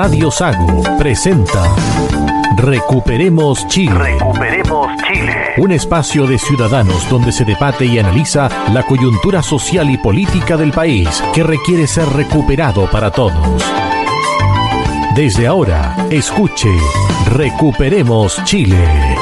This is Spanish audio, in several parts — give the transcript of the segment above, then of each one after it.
Radio Sago presenta Recuperemos Chile. Recuperemos Chile. Un espacio de ciudadanos donde se debate y analiza la coyuntura social y política del país que requiere ser recuperado para todos. Desde ahora, escuche Recuperemos Chile.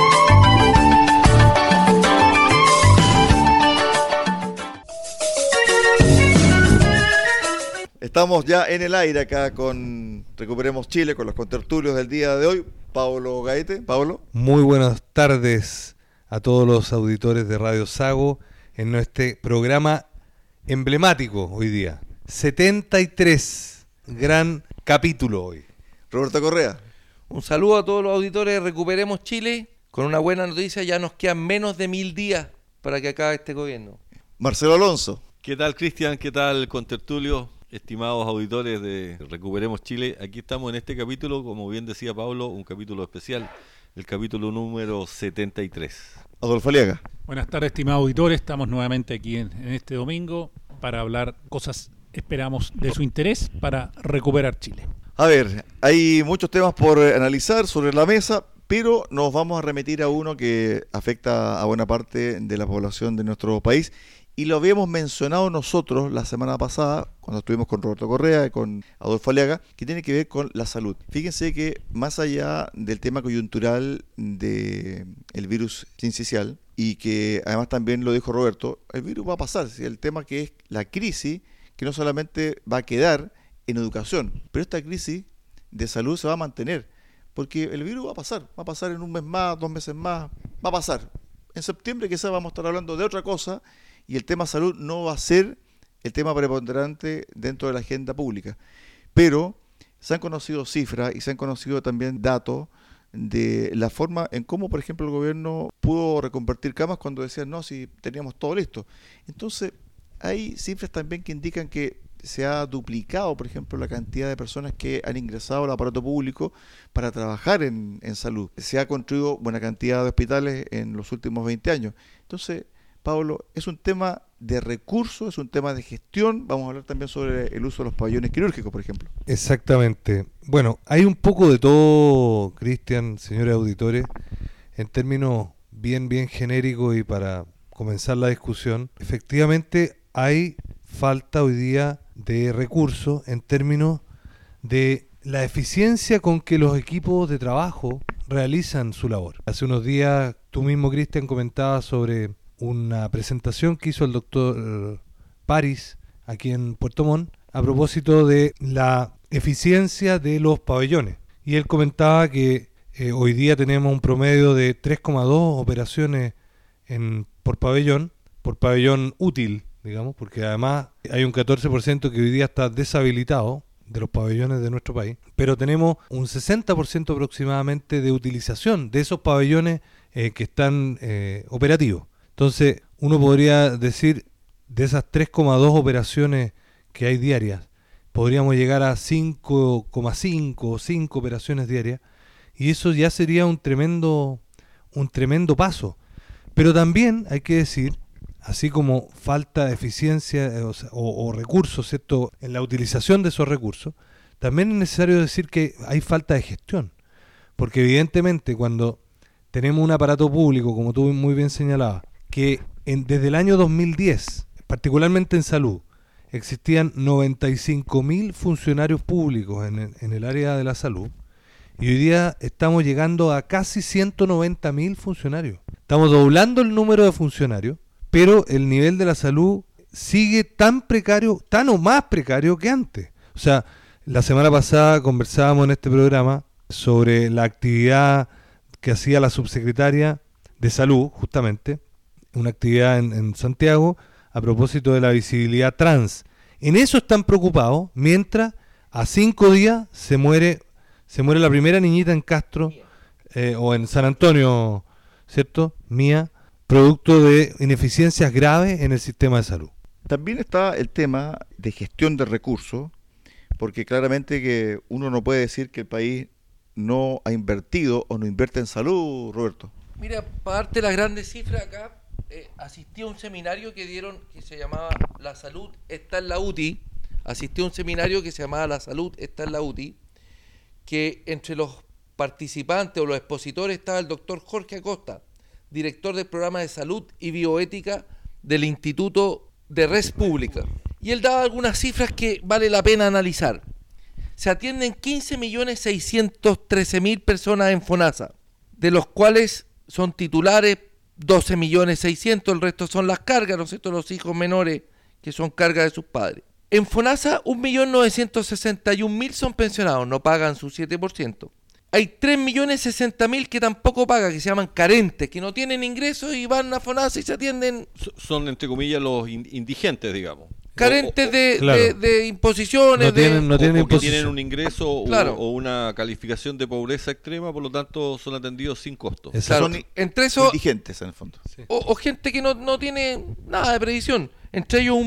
Estamos ya en el aire acá con Recuperemos Chile, con los contertulios del día de hoy. Pablo Gaete. Pablo. Muy buenas tardes a todos los auditores de Radio Sago en nuestro programa emblemático hoy día. 73, gran capítulo hoy. Roberto Correa. Un saludo a todos los auditores de Recuperemos Chile. Con una buena noticia, ya nos quedan menos de 1000 días para que acabe este gobierno. Marcelo Alonso. ¿Qué tal, Cristian? ¿Qué tal, contertulio? Estimados auditores de Recuperemos Chile, aquí estamos en este capítulo, como bien decía Pablo, un capítulo especial, el capítulo número 73. Adolfo Aliaga. Buenas tardes, estimados auditores, estamos nuevamente aquí en este domingo para hablar cosas, esperamos, de su interés para recuperar Chile. A ver, hay muchos temas por analizar sobre la mesa, pero nos vamos a remitir a uno que afecta a buena parte de la población de nuestro país. Y lo habíamos mencionado nosotros la semana pasada, cuando estuvimos con Roberto Correa y con Adolfo Aliaga, que tiene que ver con la salud. Fíjense que más allá del tema coyuntural del virus sincicial, y que además también lo dijo Roberto, el virus va a pasar. ¿Sí? El tema que es la crisis, que no solamente va a quedar en educación, pero esta crisis de salud se va a mantener, porque el virus va a pasar en un mes más, 2 meses más, va a pasar. En septiembre quizás vamos a estar hablando de otra cosa, y el tema salud no va a ser el tema preponderante dentro de la agenda pública. Pero se han conocido cifras y se han conocido también datos de la forma en cómo, por ejemplo, el gobierno pudo reconvertir camas cuando decían, no, si teníamos todo listo. Entonces, hay cifras también que indican que se ha duplicado, por ejemplo, la cantidad de personas que han ingresado al aparato público para trabajar en salud. Se ha construido buena cantidad de hospitales en los últimos 20 años. Entonces, Pablo, es un tema de recursos, es un tema de gestión. Vamos a hablar también sobre el uso de los pabellones quirúrgicos, por ejemplo. Exactamente. Bueno, hay un poco de todo, Cristian, señores auditores, en términos bien genéricos y para comenzar la discusión. Efectivamente, hay falta hoy día de recursos en términos de la eficiencia con que los equipos de trabajo realizan su labor. Hace unos días, tú mismo, Cristian, comentabas sobre una presentación que hizo el doctor París aquí en Puerto Montt a propósito de la eficiencia de los pabellones. Y él comentaba que hoy día tenemos un promedio de 3,2 operaciones por pabellón útil, digamos, porque además hay un 14% que hoy día está deshabilitado de los pabellones de nuestro país, pero tenemos un 60% aproximadamente de utilización de esos pabellones que están operativos. Entonces, uno podría decir, de esas 3,2 operaciones que hay diarias, podríamos llegar a 5,5 o 5 operaciones diarias, y eso ya sería un tremendo paso. Pero también hay que decir, así como falta eficiencia o recursos, ¿cierto?, en la utilización de esos recursos, también es necesario decir que hay falta de gestión, porque evidentemente cuando tenemos un aparato público, como tú muy bien señalabas, que desde el año 2010, particularmente en salud, existían 95.000 funcionarios públicos en el área de la salud, y hoy día estamos llegando a casi 190.000 funcionarios. Estamos doblando el número de funcionarios, pero el nivel de la salud sigue tan precario, tan o más precario que antes. O sea, la semana pasada conversábamos en este programa sobre la actividad que hacía la subsecretaria de salud, justamente, una actividad en Santiago a propósito de la visibilidad trans. En eso están preocupados, mientras a 5 días se muere la primera niñita en Castro o en San Antonio, ¿cierto? Mía, producto de ineficiencias graves en el sistema de salud. También está el tema de gestión de recursos, porque claramente que uno no puede decir que el país no ha invertido o no invierte en salud, Roberto. Mira, para darte las grandes cifras acá, asistí a un seminario que dieron que se llamaba La Salud está en la UTI. Asistí a un seminario que se llamaba La Salud está en la UTI, que entre los participantes o los expositores estaba el doctor Jorge Acosta, director del programa de salud y bioética del Instituto de Res Pública. Y él daba algunas cifras que vale la pena analizar. Se atienden 15.613.000 personas en FONASA, de los cuales son titulares 12.600.000, el resto son las cargas, ¿no es cierto?, los hijos menores que son cargas de sus padres. En FONASA, 1.961.000 son pensionados, no pagan su 7%. Hay 3.060.000 que tampoco pagan, que se llaman carentes, que no tienen ingresos y van a FONASA y se atienden. Son, entre comillas, los indigentes, digamos. Carentes claro. de imposiciones. No tienen o que tienen un ingreso Claro. o una calificación de pobreza extrema, por lo tanto son atendidos sin costo. Claro, Son entre eso, indigentes en el fondo. o gente que no tiene nada de previsión. Entre ellos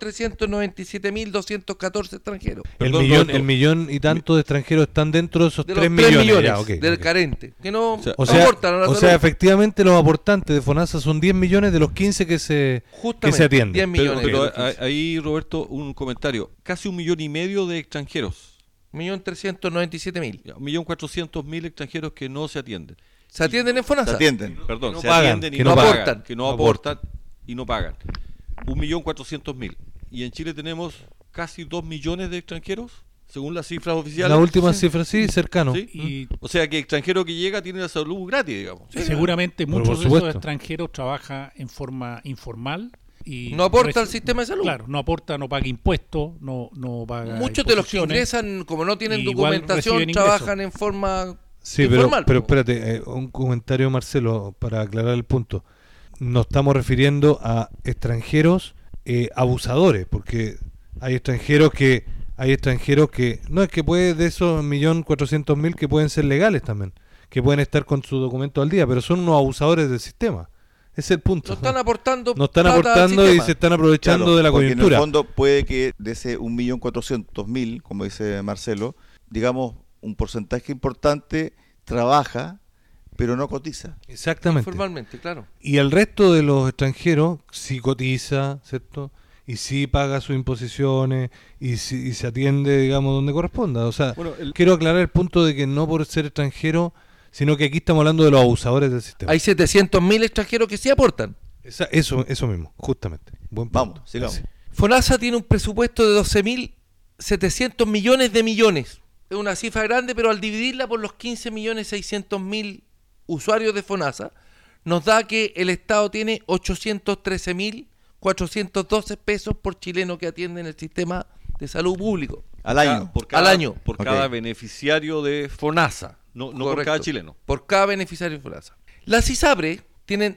1.397.214 extranjeros. Perdón, el Roberto. millón y tanto de extranjeros están dentro de esos De 3 los 3 millones. millones Ya, ok, del ok. carente. Que no O sea, aportan a la salud. efectivamente los aportantes de FONASA son 10 millones de los 15 que se Justamente, atienden. 10 millones. Pero de los ahí, Roberto, un comentario. Casi 1,5 millones de extranjeros. 1.397.000. 1.400.000 extranjeros que no se atienden. ¿Se atienden en Se FONASA? atienden. Perdón, no se pagan, atienden y que no no pagan, aportan. que no aportan y no pagan. 1.400.000. Y en Chile tenemos casi 2 millones de extranjeros, según las cifras oficiales. La última cifra, sí, cercano. ¿Sí? Y O sea que extranjero que llega tiene la salud gratis, digamos. seguramente Pero muchos por de esos supuesto. extranjeros trabajan en forma informal. Y No aporta al sistema de salud. Claro, no aporta, no paga impuestos, no paga Muchos de los que imposiciones. ingresan, como no tienen Igual documentación, reciben ingresos. trabajan en forma Sí, informal. pero espérate, un comentario, Marcelo, para aclarar el punto. Nos estamos refiriendo a extranjeros abusadores, porque hay extranjeros que no es que puede de esos 1.400.000 que pueden ser legales también, que pueden estar con su documento al día, pero son unos abusadores del sistema. Ese es el punto. No están aportando No están plata al aportando y sistema. se están aprovechando Claro, de la porque coyuntura. en el fondo puede que de ese 1.400.000, como dice Marcelo, digamos, un porcentaje importante trabaja, pero no cotiza. Exactamente. Formalmente, claro. Y el resto de los extranjeros sí cotiza, ¿cierto? Y sí paga sus imposiciones y se atiende, digamos, donde corresponda. O sea, Bueno, quiero aclarar el punto de que no por ser extranjero, sino que aquí estamos hablando de los abusadores del sistema. Hay 700.000 extranjeros que sí aportan. Eso mismo, justamente. Buen punto. Vamos, sigamos. Gracias. FONASA tiene un presupuesto de 12.700 millones de millones. Es una cifra grande, pero al dividirla por los 15.600.000 usuarios de FONASA, nos da que el Estado tiene 813.412 pesos por chileno que atiende en el sistema de salud público. Al año. Al año. Por Ok. cada beneficiario de FONASA, no por Correcto. cada chileno. Por cada beneficiario de FONASA. Las ISAPRE tienen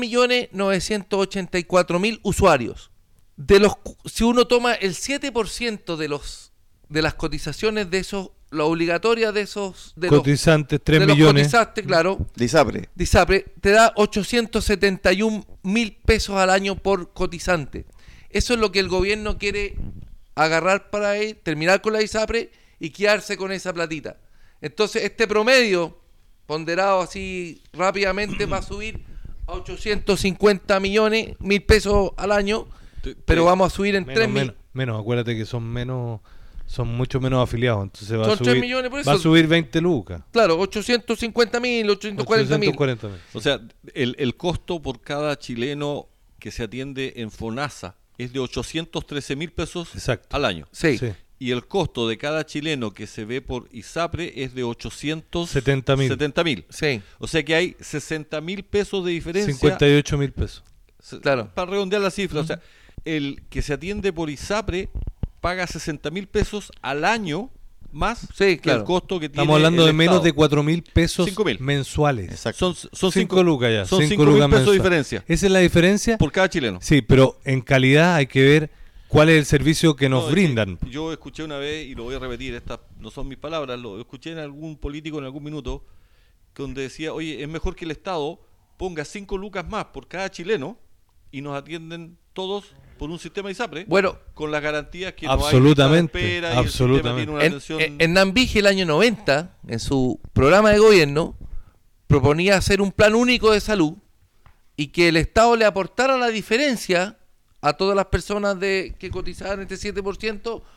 2.984.000 usuarios. De los, si uno toma el 7% de las cotizaciones de esos, la obligatoria de esos, de Cotizantes, 3 los millones. cotizantes, claro, De ISAPRE. de ISAPRE, te da 871.000 pesos al año por cotizante. Eso es lo que el gobierno quiere agarrar para él, terminar con la ISAPRE y quedarse con esa platita. Entonces, este promedio, ponderado así rápidamente, va a subir a 850.000 pesos al año, pero vamos a subir en 3.000. Menos, acuérdate que son mucho menos afiliados, entonces va Son a 3 subir, millones por va a eso. subir 20 lucas. Claro, 850.000, 840.000. 840.000. O sea, el costo por cada chileno que se atiende en FONASA es de 813.000 pesos Exacto. al año. Sí. Sí. Y el costo de cada chileno que se ve por ISAPRE es de 70.000. 870.000. Sí, O sea que hay 60.000 pesos de diferencia. 58.000 pesos. claro. Para redondear la cifra, o sea, el que se atiende por ISAPRE paga 60.000 pesos al año más Sí, que claro. el costo que tiene. Estamos hablando el de menos de Estado. 4.000 pesos 5.000. mensuales. Exacto. Son 5 lucas ya. Son 5 5.000 lucas pesos de mensuales. diferencia Esa es la diferencia. por cada chileno. Sí, pero en calidad hay que ver cuál es el servicio que nos No, es que brindan. yo escuché una vez, y lo voy a repetir, estas no son mis palabras, lo escuché en algún político en algún minuto, donde decía, oye, es mejor que el Estado ponga 5 lucas más por cada chileno y nos atienden todos por un sistema ISAPRE, Bueno, con las garantías que Absolutamente, no hay lista de espera y el sistema absolutamente. tiene una atención... en Nambije el año 90, en su programa de gobierno, proponía hacer un plan único de salud y que el Estado le aportara la diferencia a todas las personas que cotizaban este 7%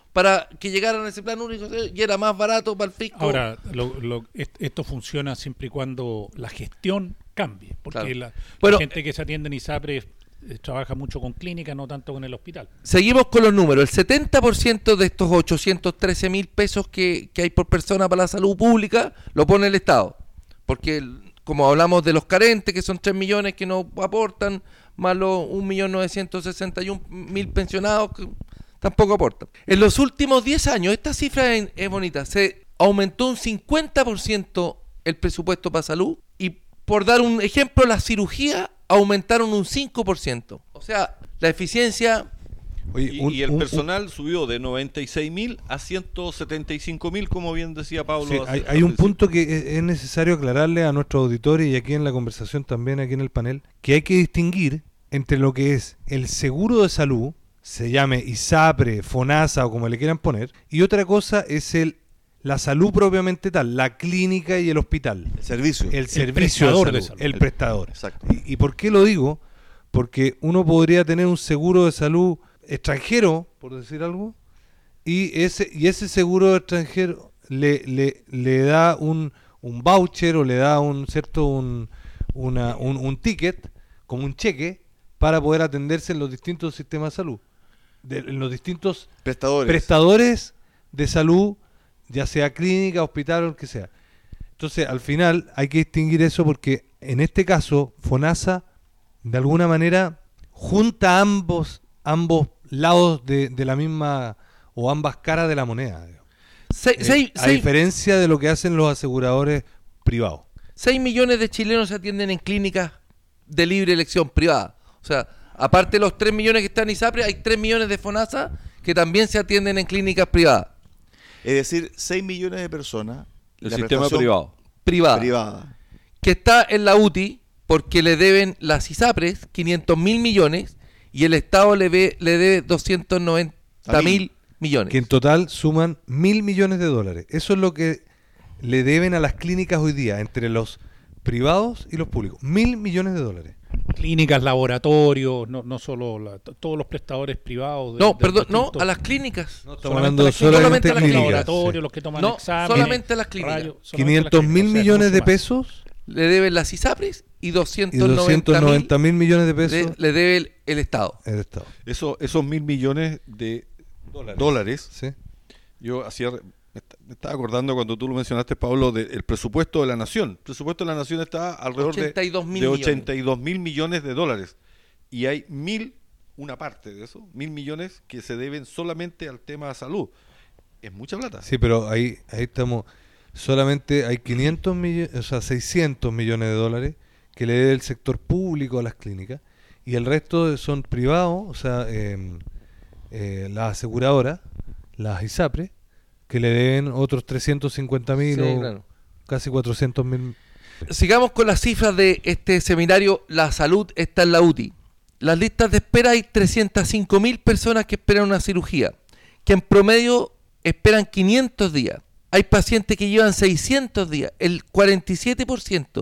para que llegaran a ese plan único y era más barato para el fisco. Ahora, esto funciona siempre y cuando la gestión cambie, porque Claro. la gente que se atiende en ISAPRE trabaja mucho con clínica, no tanto con el hospital. Seguimos con los números. El 70% de estos 813.000 pesos que hay por persona para la salud pública lo pone el Estado. Porque, como hablamos de los carentes, que son 3 millones que no aportan, más los 1.961.000 pensionados que tampoco aportan. En los últimos 10 años, esta cifra es bonita, se aumentó un 50% el presupuesto para salud y, por dar un ejemplo, las cirugías aumentaron un 5%. O sea, la eficiencia... Oye, Y el personal subió de 96.000 a 175.000, como bien decía Pablo. Sí, hay un punto que es necesario aclararle a nuestros auditores y aquí en la conversación también, aquí en el panel, que hay que distinguir entre lo que es el seguro de salud, se llame ISAPRE, FONASA o como le quieran poner, y otra cosa es la salud propiamente tal, la clínica y el hospital. El servicio. El servicio prestador de de salud, salud. el prestador. Exacto. ¿Y por qué lo digo? Porque uno podría tener un seguro de salud extranjero, por decir algo, y ese seguro extranjero le da un voucher o le da un ticket, como un cheque, para poder atenderse en los distintos sistemas de salud, en los distintos prestadores de salud, ya sea clínica, hospital o lo que sea. Entonces, al final hay que distinguir eso porque en este caso FONASA de alguna manera junta ambos lados de la misma o ambas caras de la moneda. A diferencia de lo que hacen los aseguradores privados. 6 millones de chilenos se atienden en clínicas de libre elección privada. O sea, aparte de los 3 millones que están en ISAPRE, hay 3 millones de FONASA que también se atienden en clínicas privadas. Es decir, 6 millones de personas. El la sistema prestación Privada. Que está en la UTI porque le deben las ISAPRES 500.000 millones y el Estado le debe 290.000 millones. Que en total suman 1.000 millones de dólares. Eso es lo que le deben a las clínicas hoy día, entre los privados y los públicos. 1.000 millones de dólares. Clínicas, laboratorios, no solo todos los prestadores privados. A las clínicas. No, estamos hablando solamente de a las los clínicas. laboratorios, los que toman exámenes. Solamente a las clínicas. 500.000 millones de pesos le deben las ISAPRES y y 290.000 millones de pesos le debe el Estado. el Estado. Esos 1.000 millones de dólares. ¿Sí? Yo me estaba acordando cuando tú lo mencionaste, Pablo, del presupuesto de la nación. El presupuesto de la nación está alrededor 82.000 millones de dólares. Y hay una parte de eso, 1.000 millones que se deben solamente al tema de salud. Es mucha plata. Sí, pero ahí estamos. Solamente hay 500 millones, o sea, 600 millones de dólares que le debe el sector público a las clínicas y el resto son privados, o sea, las aseguradoras, las ISAPRE, que le deben otros 350.000 casi 400.000. Sigamos con las cifras de este seminario. La salud está en la UTI. Las listas de espera, hay 305.000 personas que esperan una cirugía, que en promedio esperan 500 días. Hay pacientes que llevan 600 días. El 47%,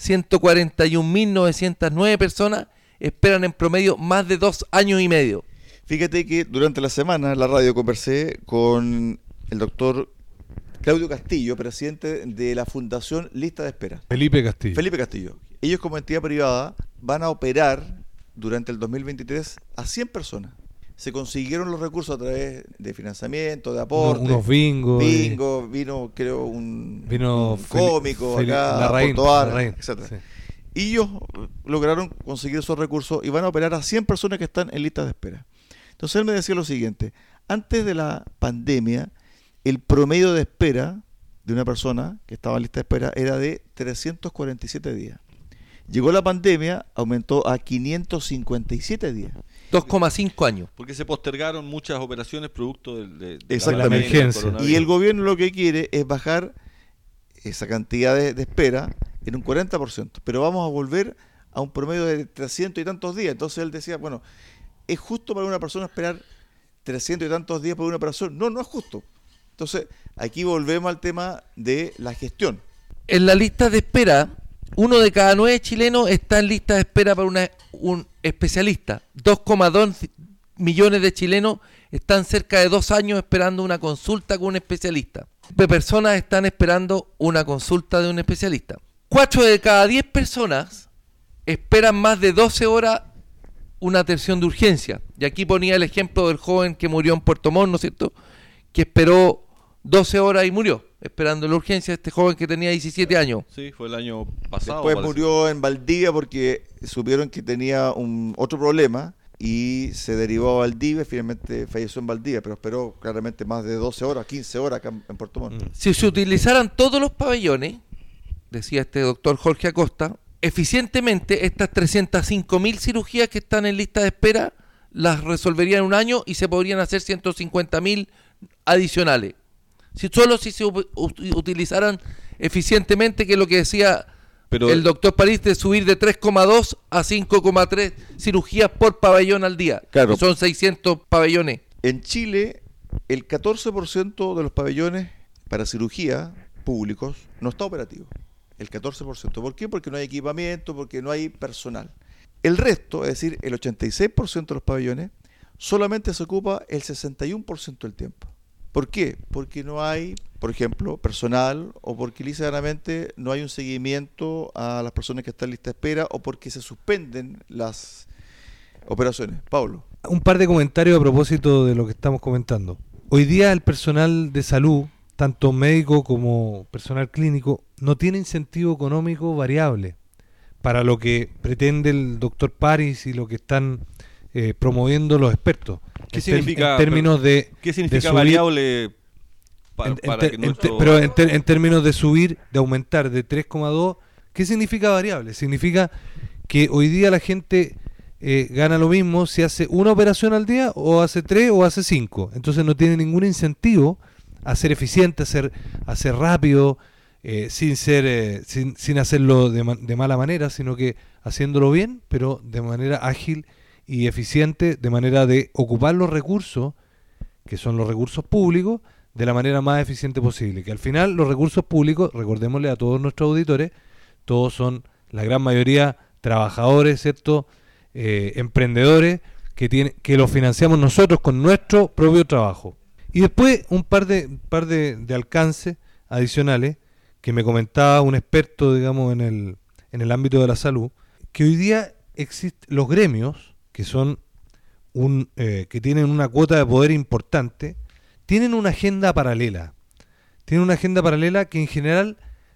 141.909 personas, esperan en promedio más de 2 años y medio. Fíjate que durante la semana en la radio conversé con el doctor Claudio Castillo, presidente de la Fundación Lista de Espera. Felipe Castillo. Ellos como entidad privada van a operar durante el 2023 a 100 personas. Se consiguieron los recursos a través de financiamiento, de aporte. Unos bingos. Vino creo un cómico acá, Larraín, etc. Sí. Y ellos lograron conseguir esos recursos y van a operar a 100 personas que están en listas de espera. Entonces él me decía lo siguiente: antes de la pandemia, el promedio de espera de una persona que estaba en lista de espera era de 347 días. Llegó la pandemia, aumentó a 557 días. 2,5 años. Porque se postergaron muchas operaciones producto de Exactamente. la emergencia. coronavirus. Y el gobierno lo que quiere es bajar esa cantidad de espera en un 40%. Pero vamos a volver a un promedio de 300 y tantos días. Entonces él decía, bueno, ¿es justo para una persona esperar 300 y tantos días por una operación? No, no es justo. Entonces, aquí volvemos al tema de la gestión. En la lista de espera, 1 de cada 9 chilenos está en lista de espera para un especialista. 2,2 millones de chilenos están cerca de 2 años esperando una consulta con un especialista. Personas están esperando una consulta de un especialista. 4 de cada 10 personas esperan más de 12 horas una atención de urgencia. Y aquí ponía el ejemplo del joven que murió en Puerto Montt, ¿no es cierto?, que esperó 12 horas y murió, esperando la urgencia, este joven que tenía 17 años. Sí, fue el año pasado. Después parece. murió en Valdivia porque supieron que tenía otro problema y se derivó a Valdivia, finalmente falleció en Valdivia, pero esperó claramente más de 12 horas, 15 horas acá en Puerto Montt. Si se utilizaran todos los pabellones, decía este doctor Jorge Acosta, eficientemente estas 305.000 cirugías que están en lista de espera las resolverían en un año y se podrían hacer 150.000 adicionales. Si se utilizaran eficientemente, que es lo que decía el doctor París, de subir de 3,2 a 5,3 cirugías por pabellón al día. Claro. Que son 600 pabellones. En Chile, el 14% de los pabellones para cirugía públicos no está operativo. El 14%. ¿Por qué? Porque no hay equipamiento, porque no hay personal. El resto, es decir, el 86% de los pabellones, solamente se ocupa el 61% del tiempo. ¿Por qué? Porque no hay, por ejemplo, personal, o porque lisa y llanamente no hay un seguimiento a las personas que están en lista de espera, o porque se suspenden las operaciones. Pablo. Un par de comentarios a propósito de lo que estamos comentando. Hoy día el personal de salud, tanto médico como personal clínico, no tiene incentivo económico variable para lo que pretende el doctor París y lo que están promoviendo los expertos. ¿Qué significa, en términos de, ¿qué significa subir, variable para que nuestro... pero en términos de subir, de aumentar de 3,2, ¿qué significa variable? Significa que hoy día la gente gana lo mismo si hace una operación al día o hace 3 o hace 5. Entonces no tiene ningún incentivo a ser eficiente, a ser rápido, sin hacerlo de mala manera, sino que haciéndolo bien, pero de manera ágil y eficiente, de manera de ocupar los recursos, que son los recursos públicos, de la manera más eficiente posible. Que al final los recursos públicos, recordémosle a todos nuestros auditores, todos son, la gran mayoría, trabajadores, ¿cierto?, emprendedores, que los financiamos nosotros con nuestro propio trabajo. Y después un par de alcances adicionales que me comentaba un experto, digamos, en el ámbito de la salud, que hoy día existen los gremios, que son que tienen una cuota de poder importante, tienen una agenda paralela. Tienen una agenda paralela que en general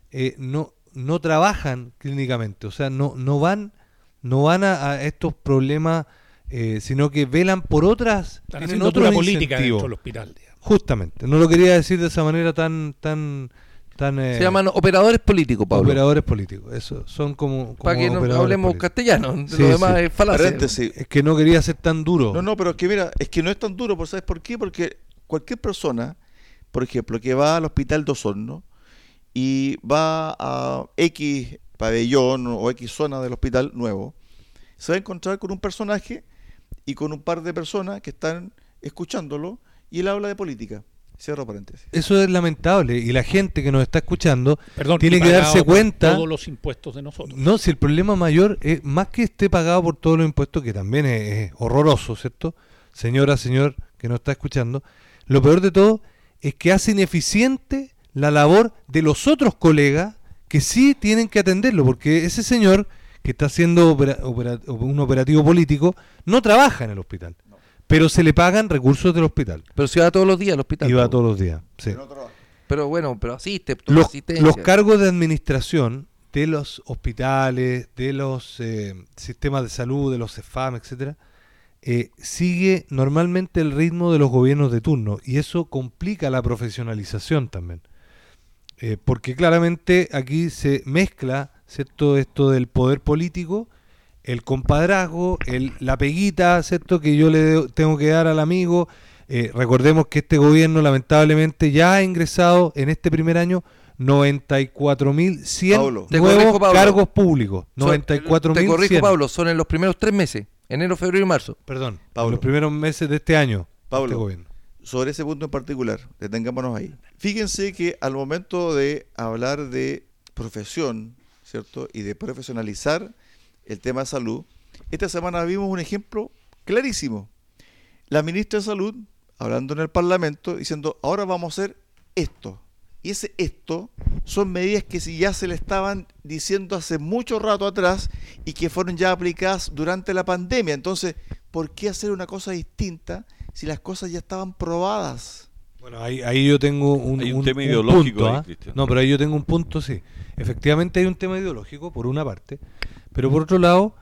no trabajan clínicamente, o sea, no van a estos problemas, sino que velan por otras. Están tienen haciendo otros otra política incentivos. dentro del hospital, digamos. Justamente, no lo quería decir de esa manera tan Se llaman operadores políticos, Pablo. operadores políticos. Eso son como para que no operadores hablemos políticos. castellano, Sí, lo demás sí. es falacia. Paréntesis. Es que no quería ser tan duro. No, pero es que mira, es que no es tan duro, ¿sabes por qué? Porque cualquier persona, por ejemplo, que va al hospital de Osorno y va a X pabellón o X zona del hospital nuevo, se va a encontrar con un personaje y con un par de personas que están escuchándolo y él habla de política. Cierro paréntesis. Eso es lamentable y la gente que nos está escuchando Perdón, tiene y que pagado darse por cuenta. todos los impuestos de nosotros. No, si el problema mayor es más que esté pagado por todos los impuestos, que también es horroroso, ¿cierto? Señor que nos está escuchando, lo peor de todo es que hace ineficiente la labor de los otros colegas que sí tienen que atenderlo, porque ese señor que está haciendo un operativo político no trabaja en el hospital, pero se le pagan recursos del hospital. Pero se va todos los días al hospital. Y va Pablo. todos los días. Sí. Pero bueno, pero asiste, toma Los asistencia. cargos de administración de los hospitales, de los sistemas de salud, de los CEFAM, etcétera, sigue normalmente el ritmo de los gobiernos de turno, y eso complica la profesionalización también, porque claramente aquí se mezcla, ¿cierto?, esto del poder político, el compadrazgo, la peguita, ¿cierto?, que yo le tengo que dar al amigo. Recordemos que este gobierno lamentablemente ya ha ingresado en este primer año 94.100 Te nuevos corrijo, Pablo. cargos públicos. Te 94.100. corrijo, Pablo, son en los primeros 3 meses, enero, febrero y marzo. Perdón, Pablo. los primeros meses de este año. Pablo. Este gobierno. Sobre ese punto en particular, detengámonos ahí. Fíjense que al momento de hablar de profesión, ¿cierto?, y de profesionalizar el tema de salud, esta semana vimos un ejemplo clarísimo. La ministra de Salud hablando en el Parlamento, diciendo, ahora vamos a hacer esto. Y esto son medidas que ya se le estaban diciendo hace mucho rato atrás y que fueron ya aplicadas durante la pandemia. Entonces, ¿por qué hacer una cosa distinta si las cosas ya estaban probadas? Bueno, ahí yo tengo hay un tema ideológico punto, ahí, ¿ah? Cristian. No, pero ahí yo tengo un punto, sí. Efectivamente hay un tema ideológico, por una parte, pero por otro lado,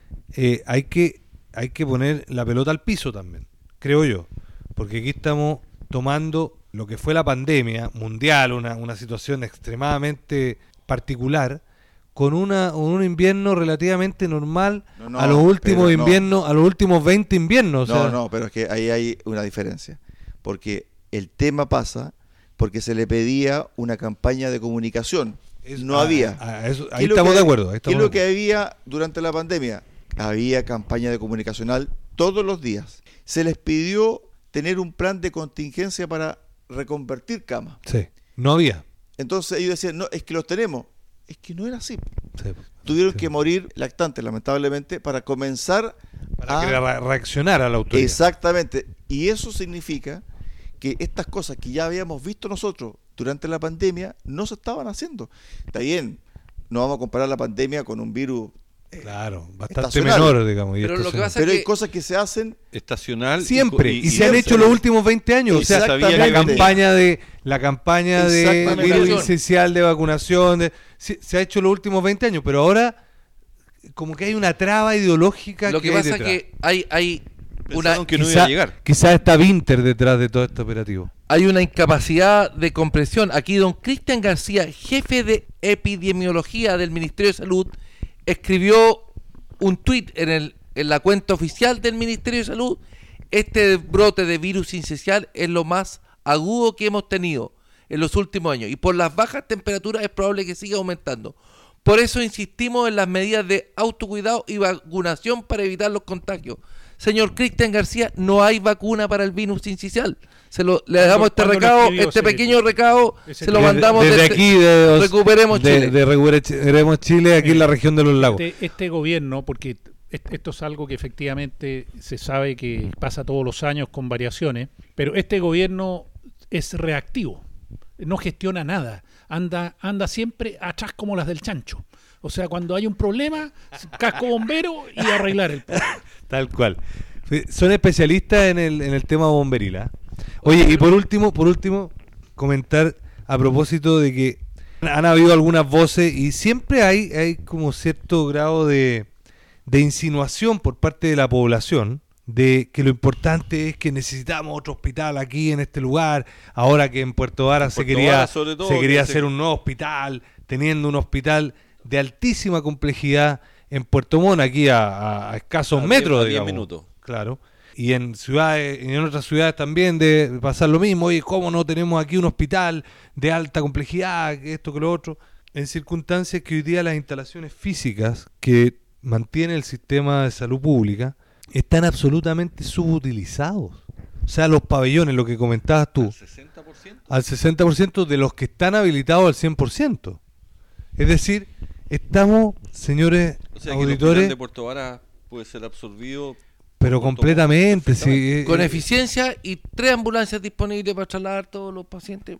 hay que poner la pelota al piso también, creo yo. Porque aquí estamos tomando lo que fue la pandemia mundial, una situación extremadamente particular, con un invierno relativamente normal a los últimos inviernos, a los últimos 20 inviernos. No, pero es que ahí hay una diferencia. Porque el tema pasa porque se le pedía una campaña de comunicación. No había. Ahí estamos de acuerdo. ¿Qué es lo que había durante la pandemia? Había campaña de comunicacional todos los días. Se les pidió tener un plan de contingencia para reconvertir camas. Sí, no había. Entonces ellos decían, no, es que los tenemos. Es que no era así. Sí, Tuvieron que morir lactantes, lamentablemente, para comenzar a reaccionar a la autoridad. Exactamente. Y eso significa que estas cosas que ya habíamos visto nosotros durante la pandemia no se estaban haciendo. Está bien, no vamos a comparar la pandemia con un virus claro, bastante estacional. Menor, digamos. Pero lo que pasa Pero es hay que cosas que se hacen estacional siempre y se siempre. han hecho los últimos 20 años. O sea, Exactamente. la campaña de Exactamente. virus esencial de vacunación se ha hecho los últimos 20 años, pero ahora como que hay una traba ideológica. lo que hay pasa es detrás. que hay pensaron que no iba a llegar. Quizás está Winter detrás de todo este operativo. hay una incapacidad de comprensión. Aquí don Cristian García, jefe de epidemiología del Ministerio de Salud, escribió un tuit en la cuenta oficial del Ministerio de Salud. Este brote de virus sincicial es lo más agudo que hemos tenido en los últimos años y por las bajas temperaturas es probable que siga aumentando. Por eso insistimos en las medidas de autocuidado y vacunación para evitar los contagios. Señor Cristian García, no hay vacuna para el virus sincicial. Le damos este pequeño recado, se lo mandamos desde aquí, Recuperemos Chile. De Recuperemos Chile, aquí en la región de los lagos. Este gobierno, porque esto es algo que efectivamente se sabe que pasa todos los años con variaciones, pero este gobierno es reactivo, no gestiona nada, anda siempre atrás como las del chancho. O sea, cuando hay un problema, casco bombero y arreglar el problema. Tal cual. Son especialistas en el tema bomberil, ¿eh? Oye, y por último, comentar a propósito de que han habido algunas voces y siempre hay como cierto grado de insinuación por parte de la población de que lo importante es que necesitamos otro hospital aquí en este lugar, ahora que en Puerto Vara se quería hacer un nuevo hospital, teniendo un hospital de altísima complejidad en Puerto Montt, aquí a escasos metros, digamos. 10 minutos. Claro. Y en ciudades, en otras ciudades también de pasar lo mismo. Oye, ¿cómo no tenemos aquí un hospital de alta complejidad, que esto, que lo otro? En circunstancias que hoy día las instalaciones físicas que mantiene el sistema de salud pública están absolutamente subutilizados. O sea, los pabellones, lo que comentabas tú, al 60% de los que están habilitados al 100%. Es decir, estamos, señores auditores, que el hospital de Puerto Vara puede ser absorbido, pero completamente, sí, con eficiencia y 3 ambulancias disponibles para trasladar todos los pacientes.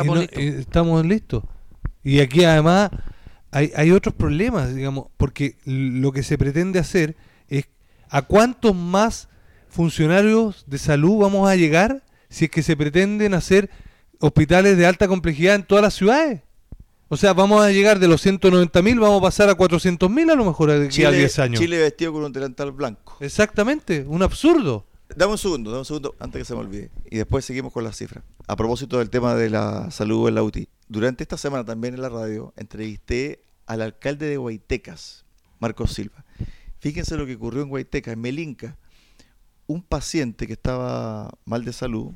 Estamos listos. Y aquí además hay otros problemas, digamos, porque lo que se pretende hacer es ¿a cuántos más funcionarios de salud vamos a llegar si es que se pretenden hacer hospitales de alta complejidad en todas las ciudades? O sea, vamos a llegar de los 190.000, vamos a pasar a 400.000 a lo mejor de aquí a 10 años. Chile vestido con un delantal blanco. Exactamente, un absurdo. Dame un segundo, antes que se me olvide. Y después seguimos con las cifras. A propósito del tema de la salud en la UTI. Durante esta semana también en la radio entrevisté al alcalde de Guaitecas, Marcos Silva. Fíjense lo que ocurrió en Guaitecas, en Melinca. Un paciente que estaba mal de salud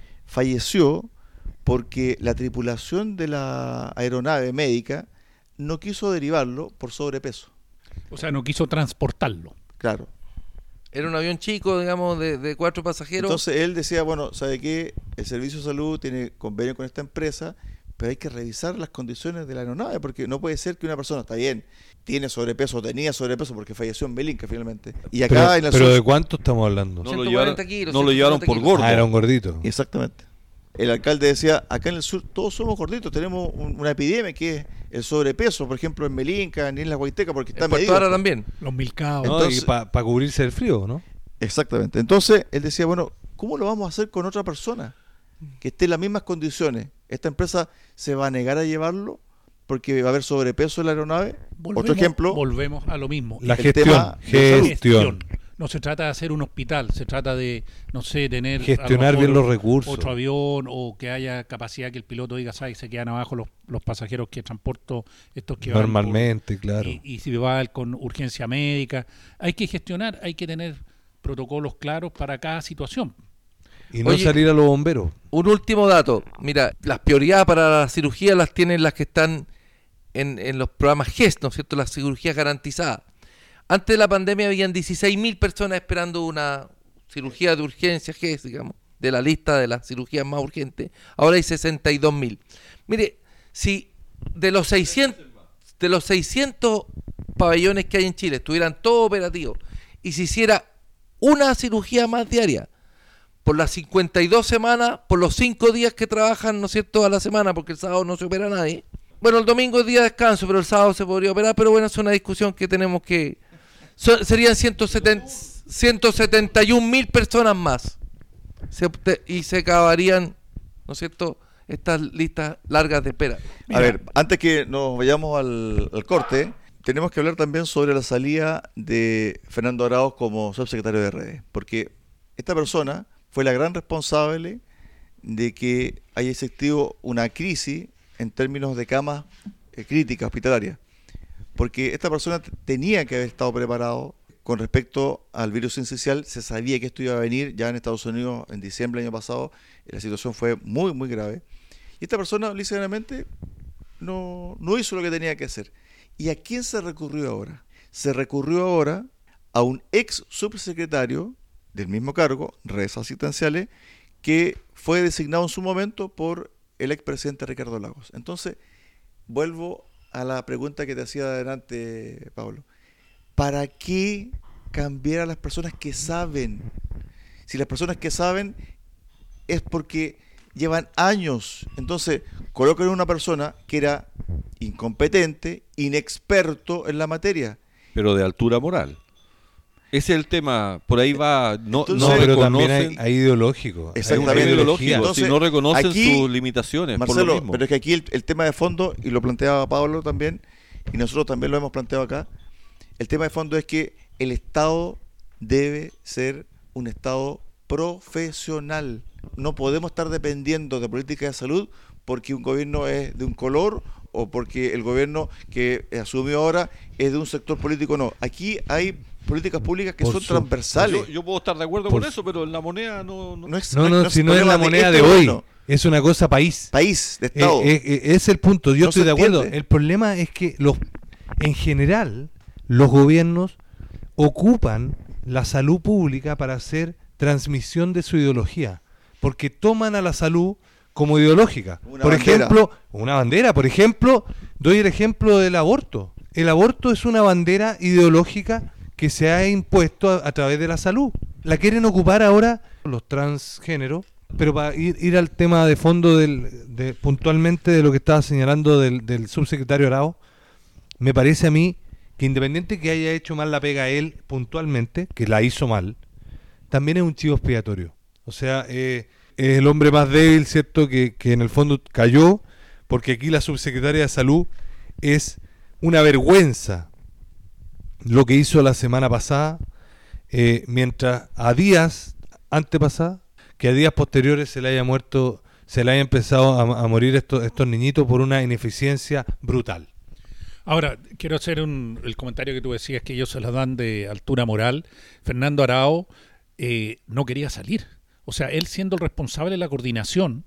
falleció porque la tripulación de la aeronave médica no quiso derivarlo por sobrepeso. O sea, no quiso transportarlo. Claro. Era un avión chico, digamos, de 4 pasajeros. Entonces él decía, bueno, ¿sabe qué? El Servicio de Salud tiene convenio con esta empresa, pero hay que revisar las condiciones de la aeronave, porque no puede ser que una persona, está bien, tiene sobrepeso o tenía sobrepeso porque falleció en Belinca finalmente. Y acá en el pero sur, ¿de cuánto estamos hablando? No lo 140 llevaron, kilos, no lo llevaron 140 por kilos. gordo. Era un gordito. exactamente. El alcalde decía, acá en el sur todos somos gorditos, tenemos una epidemia que es el sobrepeso, por ejemplo en Belinca, en Isla Guaiteca, porque está En Puerto medido. Vara también. Los milcaos. ¿No? Entonces- Y para cubrirse del frío, ¿no? Exactamente. Entonces él decía, bueno, ¿cómo lo vamos a hacer con otra persona que esté en las mismas condiciones? ¿Esta empresa se va a negar a llevarlo porque va a haber sobrepeso en la aeronave? Otro ejemplo, Volvemos a lo mismo. La El gestión. tema de Gestión. No se trata de hacer un hospital, se trata de, no sé, tener... Gestionar a lo mejor bien los recursos. Otro avión o que haya capacidad que el piloto diga, ¿sabes? Se quedan abajo los pasajeros que transporto, estos que van Normalmente, claro. y si va con urgencia médica. Hay que gestionar, hay que tener protocolos claros para cada situación. Y no Oye, salir a los bomberos. Un último dato. Mira, las prioridades para la cirugía las tienen las que están en los programas GES, ¿no es cierto? Las cirugías garantizadas. Antes de la pandemia habían 16.000 personas esperando una cirugía de urgencia GES, digamos, de la lista de las cirugías más urgentes. Ahora hay 62.000. Mire, si de los 600 pabellones que hay en Chile estuvieran todos operativos y se hiciera una cirugía más diaria, por las 52 semanas, por los 5 días que trabajan, ¿no es cierto?, a la semana, porque el sábado no se opera nadie. Bueno, el domingo es día de descanso, pero el sábado se podría operar, pero bueno, es una discusión que tenemos que... serían 171.000 personas más. Y se acabarían, ¿no es cierto?, estas listas largas de espera. a ver, antes que nos vayamos al corte, tenemos que hablar también sobre la salida de Fernando Arauz como subsecretario de redes, porque esta persona fue la gran responsable de que haya existido una crisis en términos de camas críticas hospitalarias, porque esta persona tenía que haber estado preparado con respecto al virus sincicial. Se sabía que esto iba a venir ya en Estados Unidos en diciembre del año pasado, la situación fue muy muy grave, y esta persona ligeramente no hizo lo que tenía que hacer. ¿Y a quién se recurrió ahora? Se recurrió ahora a un ex subsecretario del mismo cargo, redes asistenciales, que fue designado en su momento por el expresidente Ricardo Lagos. Entonces, vuelvo a la pregunta que te hacía adelante, Pablo. ¿Para qué cambiar a las personas que saben? Si las personas que saben es porque llevan años. Entonces, colocan a una persona que era incompetente, inexperto en la materia. Pero de altura moral. Ese es el tema, por ahí va. No, Entonces- no pero reconocen, también hay ideológico. Exactamente. hay ideológico, Entonces, si no reconocen aquí, sus limitaciones, por lo Marcelo, mismo. pero es que aquí el tema de fondo, y lo planteaba Pablo también, y nosotros también lo hemos planteado acá, el tema de fondo es que el Estado debe ser un Estado profesional. No podemos estar dependiendo de políticas de salud porque un gobierno es de un color o porque el gobierno que asumió ahora es de un sector político. No, aquí hay políticas públicas que Por son su- transversales. Yo puedo estar de acuerdo Por con eso, pero en la moneda no. No es, No, si no es problema la moneda este de hoy, gobierno. es una cosa país. País, de Estado. Es el punto, yo No estoy se de acuerdo. entiende. El problema es que en general los gobiernos ocupan la salud pública para hacer transmisión de su ideología, porque toman a la salud como ideológica. Una Por bandera. ejemplo, una bandera, por ejemplo, doy el ejemplo del aborto. El aborto es una bandera ideológica que se ha impuesto a través de la salud. La quieren ocupar ahora los transgéneros, pero para ir al tema de fondo puntualmente de lo que estaba señalando del subsecretario Arauz, me parece a mí que independiente que haya hecho mal la pega él puntualmente, que la hizo mal, también es un chivo expiatorio. O sea, es el hombre más débil, ¿cierto?, que en el fondo cayó, porque aquí la subsecretaria de Salud es una vergüenza lo que hizo la semana pasada, mientras a días antepasadas, que a días posteriores se le haya empezado a morir estos niñitos por una ineficiencia brutal. Ahora, quiero hacer el comentario que tú decías, que ellos se las dan de altura moral. Fernando Arauz no quería salir. O sea, él siendo el responsable de la coordinación,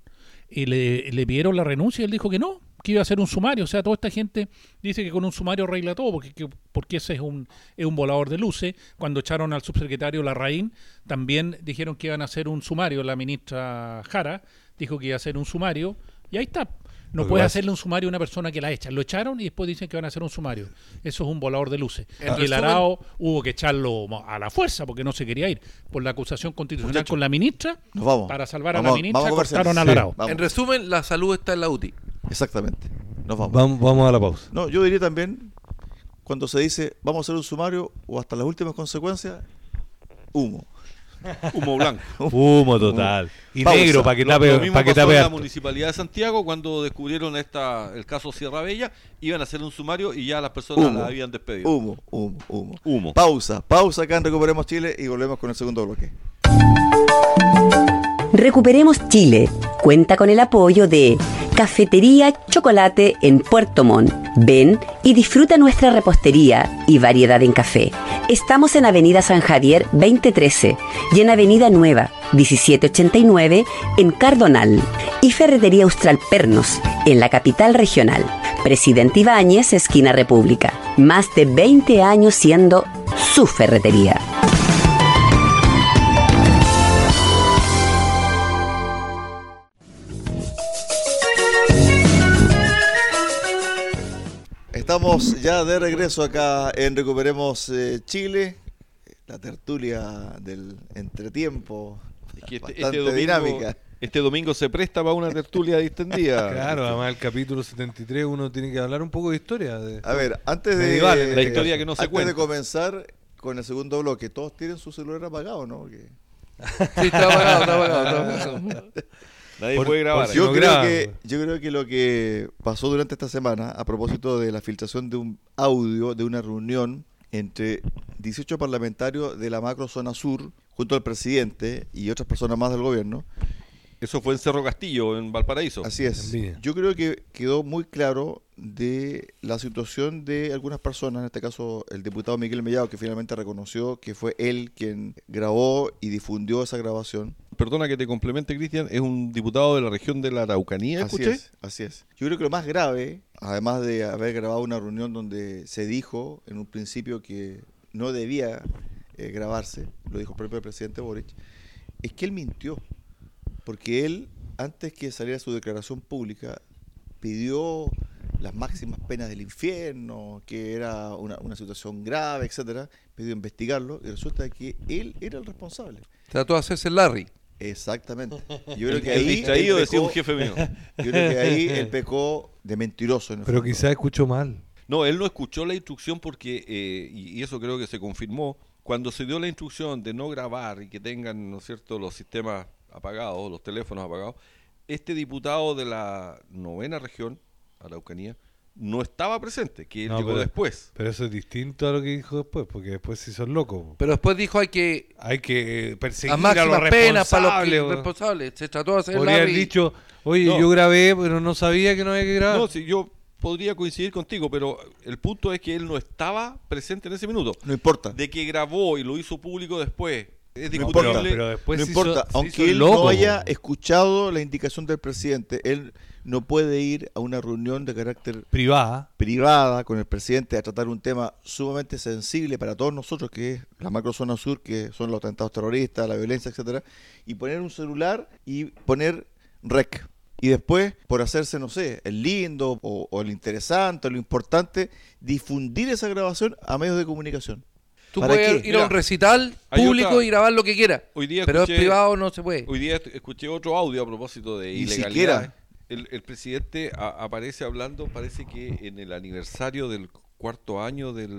le pidieron la renuncia y él dijo que no, que iba a hacer un sumario. O sea, toda esta gente dice que con un sumario arregla todo, porque ese es un volador de luces. Cuando echaron al subsecretario Larraín, también dijeron que iban a hacer un sumario. La ministra Jara dijo que iba a hacer un sumario, y ahí está. No Lo que puedes pasa- hacerle un sumario a una persona que la echan. Lo echaron y después dicen que van a hacer un sumario. Eso es un volador de luces. En Y el resumen- Arao hubo que echarlo a la fuerza porque no se quería ir. Por la acusación constitucional Muchachos, con la ministra, Nos vamos. para salvar a Vamos- la ministra, vamos a comerciales. cortaron al Sí, Arao. vamos. En resumen, la salud está en la UTI. Exactamente. Nos vamos. Vamos a la pausa. No, yo diría también, cuando se dice vamos a hacer un sumario o hasta las últimas consecuencias, humo. Humo blanco. Humo total. Y Pausa. negro para que Lo tape, mismo para que pasó en tape la harto. Municipalidad de Santiago cuando descubrieron el caso Sierra Bella, iban a hacer un sumario y ya las personas Humo. la habían despedido. Humo. Humo. Pausa acá en Recuperemos Chile y volvemos con el segundo bloque. Recuperemos Chile. Cuenta con el apoyo de Cafetería Chocolate en Puerto Montt. Ven y disfruta nuestra repostería y variedad en café. Estamos en Avenida San Javier 2013 y en Avenida Nueva 1789 en Cardonal. Y Ferretería Austral Pernos en la capital regional. Presidente Ibáñez, esquina República. Más de 20 años siendo su ferretería. Estamos ya de regreso acá en Recuperemos Chile, la tertulia del entretiempo, Es que bastante dinámica. este domingo se presta para una tertulia distendida. Claro, además el capítulo 73 uno tiene que hablar un poco de historia. A ver, antes de Medieval, en la historia que no se antes cuenta. de comenzar con el segundo bloque, todos tienen su celular apagado, ¿no? Porque Sí, está apagado. Nadie Por- puede grabar. por ahí. si no graba. yo creo que lo que pasó durante esta semana, a propósito de la filtración de un audio de una reunión entre 18 parlamentarios de la macro zona sur, junto al presidente y otras personas más del gobierno. Eso fue en Cerro Castillo, en Valparaíso. Así es. Envidia. Yo creo que quedó muy claro de la situación de algunas personas, en este caso el diputado Miguel Mellado, que finalmente reconoció que fue él quien grabó y difundió esa grabación. Perdona que te complemente, Cristian, es un diputado de la región de la Araucanía, Así escuché. es, así es. Yo creo que lo más grave, además de haber grabado una reunión donde se dijo en un principio que no debía grabarse, lo dijo el propio presidente Boric, es que él mintió. Porque él, antes que saliera su declaración pública, pidió las máximas penas del infierno, que era una situación grave, etcétera, pidió investigarlo y resulta que él era el responsable. Trató de hacerse el Larry. Exactamente. Yo creo que El ahí distraído, él decía un pecó- jefe mío. Yo creo que ahí él pecó de mentiroso. En el Pero fondo. quizás escuchó mal. No, él no escuchó la instrucción porque, y eso creo que se confirmó, cuando se dio la instrucción de no grabar y que tengan, ¿no es cierto?, los sistemas apagados, los teléfonos apagados, este diputado de la 9ª región, Araucanía, no estaba presente, que él No, llegó pero- después. Pero eso es distinto a lo que dijo después, porque después sí son locos. Pero después dijo hay que Hay que perseguir a a los máximas penas para los responsables. weón. responsables. Se trató de hacer el Podría haber Larry. dicho, oye, No. yo grabé, pero no sabía que no había que grabar. No, sí, yo podría coincidir contigo, pero el punto es que él no estaba presente en ese minuto. No importa. De que grabó y lo hizo público después, es No discutible. importa, pero después no se importa, hizo- se aunque hizo él loco, no haya weón. escuchado la indicación del presidente, él no puede ir a una reunión de carácter Privada. privada con el presidente a tratar un tema sumamente sensible para todos nosotros, que es la macrozona sur, que son los atentados terroristas, la violencia, etcétera, y poner un celular y poner rec. Y después, por hacerse, no sé, el lindo o el interesante o lo importante, difundir esa grabación a medios de comunicación. Tú ¿Para puedes qué? ir a un Mira, recital hay público otra- y grabar lo que quieras. Hoy día Pero es escuché- privado, no se puede. Hoy día escuché otro audio a propósito de Ni ilegalidad. siquiera. El presidente aparece hablando, parece que en el aniversario del 4º año del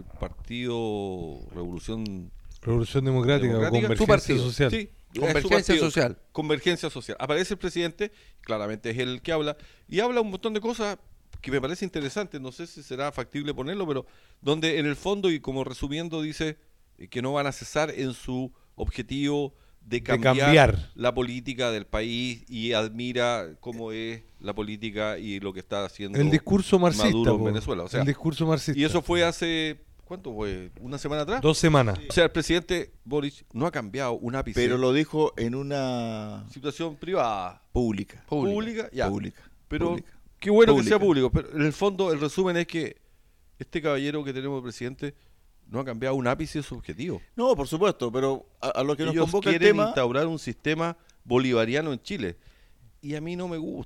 Partido Revolución Revolución Democrática, o Democrática. Convergencia Su partido. Social. Sí, es Convergencia su partido. Social. Convergencia Social. Aparece el presidente, claramente es él el que habla, y habla un montón de cosas que me parece interesante, no sé si será factible ponerlo, pero donde en el fondo y como resumiendo dice que no van a cesar en su objetivo de cambiar la política del país y admira cómo es la política y lo que está haciendo El discurso marxista. Maduro en po. Venezuela. O sea, el discurso marxista. y eso fue hace, ¿cuánto fue? ¿Una semana atrás? 2 semanas. O sea, el presidente Boric no ha cambiado un ápice. Pero lo dijo en una Situación privada. pública. Pública, ya. Pública. Pero pública. qué bueno Pública. que sea público. Pero en el fondo, el resumen es que este caballero que tenemos de presidente no ha cambiado un ápice de su objetivo. No, por supuesto, pero a lo que nos Ellos convoca el quieren tema... instaurar un sistema bolivariano en Chile. Y a mí no me gusta.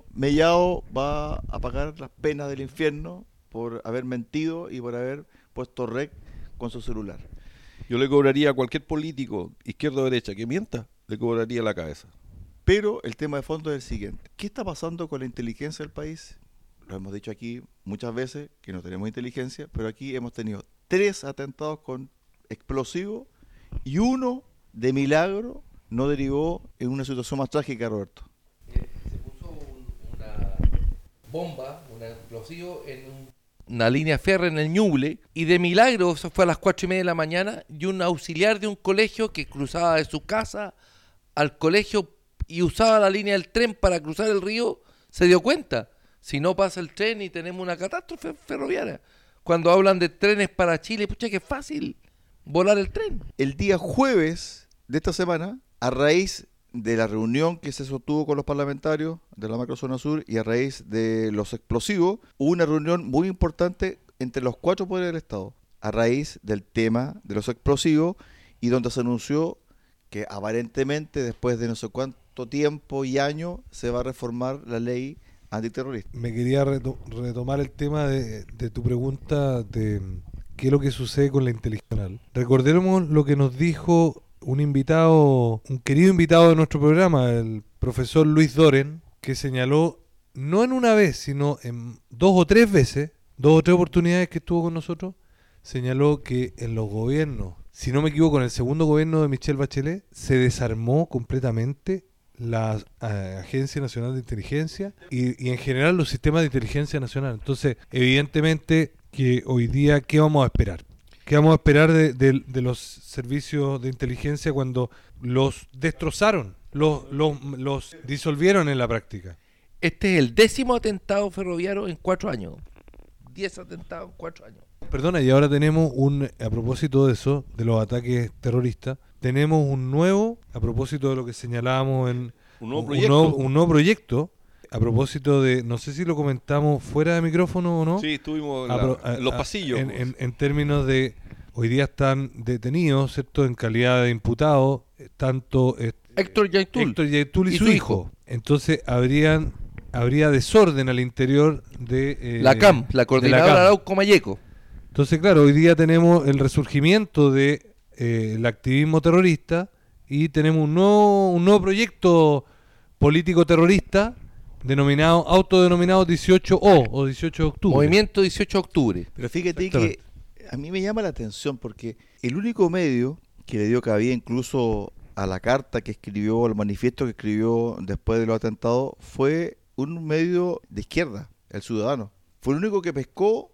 Mellado va a pagar las penas del infierno por haber mentido y por haber puesto rec con su celular. Yo le cobraría a cualquier político, izquierda o derecha, que mienta, le cobraría la cabeza. Pero el tema de fondo es el siguiente. ¿Qué está pasando con la inteligencia del país? Lo hemos dicho aquí muchas veces, que no tenemos inteligencia, pero aquí hemos tenido 3 atentados con explosivos y uno, de milagro, no derivó en una situación más trágica, Roberto. Se puso una bomba, un explosivo en una línea férrea en el Ñuble, y de milagro, eso fue a las 4:30 de la mañana, y un auxiliar de un colegio que cruzaba de su casa al colegio y usaba la línea del tren para cruzar el río, se dio cuenta. Si no pasa el tren y tenemos una catástrofe ferroviaria. Cuando hablan de trenes para Chile, pucha, que es fácil volar el tren. El día jueves de esta semana, a raíz de la reunión que se sostuvo con los parlamentarios de la macrozona sur y a raíz de los explosivos, hubo una reunión muy importante entre los 4 poderes del Estado, a raíz del tema de los explosivos, y donde se anunció que aparentemente después de no sé cuánto tiempo y años se va a reformar la ley antiterrorista. Me quería retomar el tema de tu pregunta de qué es lo que sucede con la inteligencia. Recordemos lo que nos dijo un querido invitado de nuestro programa, el profesor Luis Doren, que señaló, no en una vez, sino en 2 o 3 veces, 2 o 3 oportunidades que estuvo con nosotros, señaló que en los gobiernos, si no me equivoco, en el segundo gobierno de Michelle Bachelet, se desarmó completamente la Agencia Nacional de Inteligencia y en general los sistemas de inteligencia nacional. Entonces, evidentemente que hoy día, ¿qué vamos a esperar? ¿Qué vamos a esperar de los servicios de inteligencia cuando los destrozaron, los disolvieron en la práctica? Este es el 10º atentado ferroviario en 4 años. 10 atentados en 4 años. Perdona, y ahora tenemos a propósito de eso, de los ataques terroristas, tenemos un nuevo, a propósito de lo que señalábamos en Un nuevo proyecto, a propósito de, no sé si lo comentamos fuera de micrófono o no. Sí, estuvimos en los pasillos. En términos de, hoy día están detenidos, ¿cierto?, en calidad de imputados, tanto Héctor Yaitul y su hijo. Entonces habría desorden al interior de la CAM, la Coordinadora Arauco Mayeco. Entonces, claro, hoy día tenemos el resurgimiento de el activismo terrorista y tenemos un nuevo proyecto político terrorista autodenominado 18O o 18 de octubre. Movimiento 18 de octubre. Pero fíjate que a mí me llama la atención porque el único medio que le dio cabida incluso a la carta que escribió, al manifiesto que escribió después de los atentados, fue un medio de izquierda, El Ciudadano. Fue el único que pescó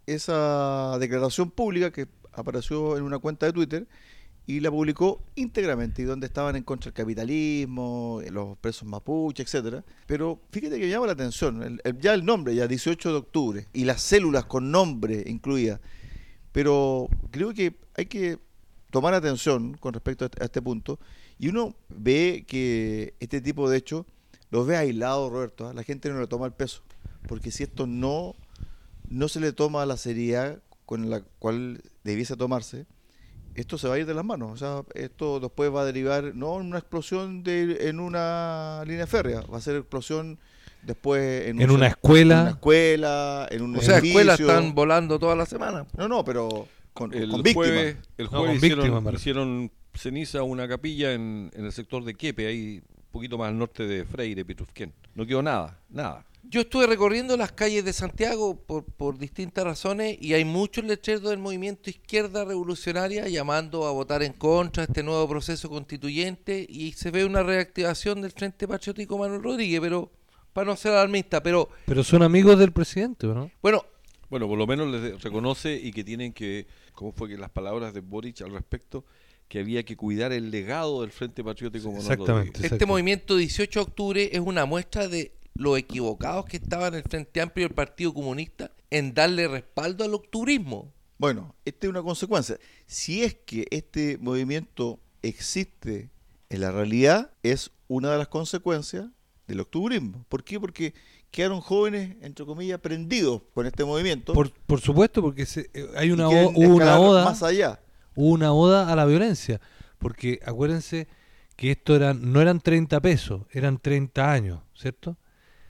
esa declaración pública que apareció en una cuenta de Twitter y la publicó íntegramente, y donde estaban en contra del capitalismo, los presos mapuche, etcétera. Pero fíjate que me llama la atención, ya el nombre, ya 18 de octubre, y las células con nombre incluidas. Pero creo que hay que tomar atención con respecto a este punto, y uno ve que este tipo de hechos los ve aislados, Roberto, ¿eh? La gente no le toma el peso, porque si esto no se le toma la seriedad con la cual debiese tomarse, esto se va a ir de las manos. O sea, esto después va a derivar no en una explosión en una línea férrea, va a ser explosión después en una escuela, en un o sea, edificio. escuelas están volando toda la semana. No, pero con El víctimas. jueves víctimas, hicieron ceniza una capilla en el sector de Quiepe, ahí un poquito más al norte de Freire, Pitrufquén. No quedó nada. Yo estuve recorriendo las calles de Santiago por distintas razones y hay muchos letreros del movimiento Izquierda Revolucionaria llamando a votar en contra de este nuevo proceso constituyente, y se ve una reactivación del Frente Patriótico Manuel Rodríguez, pero para no ser alarmista, pero son amigos del presidente, ¿no? Bueno, por lo menos les reconoce, y que tienen que, ¿cómo fue que las palabras de Boric al respecto? Que había que cuidar el legado del Frente Patriótico Manuel Rodríguez. Este movimiento 18 de octubre es una muestra de lo equivocados que estaban el Frente Amplio y el Partido Comunista en darle respaldo al octubrismo. Bueno, esta es una consecuencia. Si es que este movimiento existe en la realidad, es una de las consecuencias del octubrismo. ¿Por qué? Porque quedaron jóvenes, entre comillas, prendidos con este movimiento. Por supuesto, porque hay una hubo una oda más allá. Hubo una oda a la violencia, porque acuérdense que esto no eran 30 pesos, eran 30 años, ¿cierto?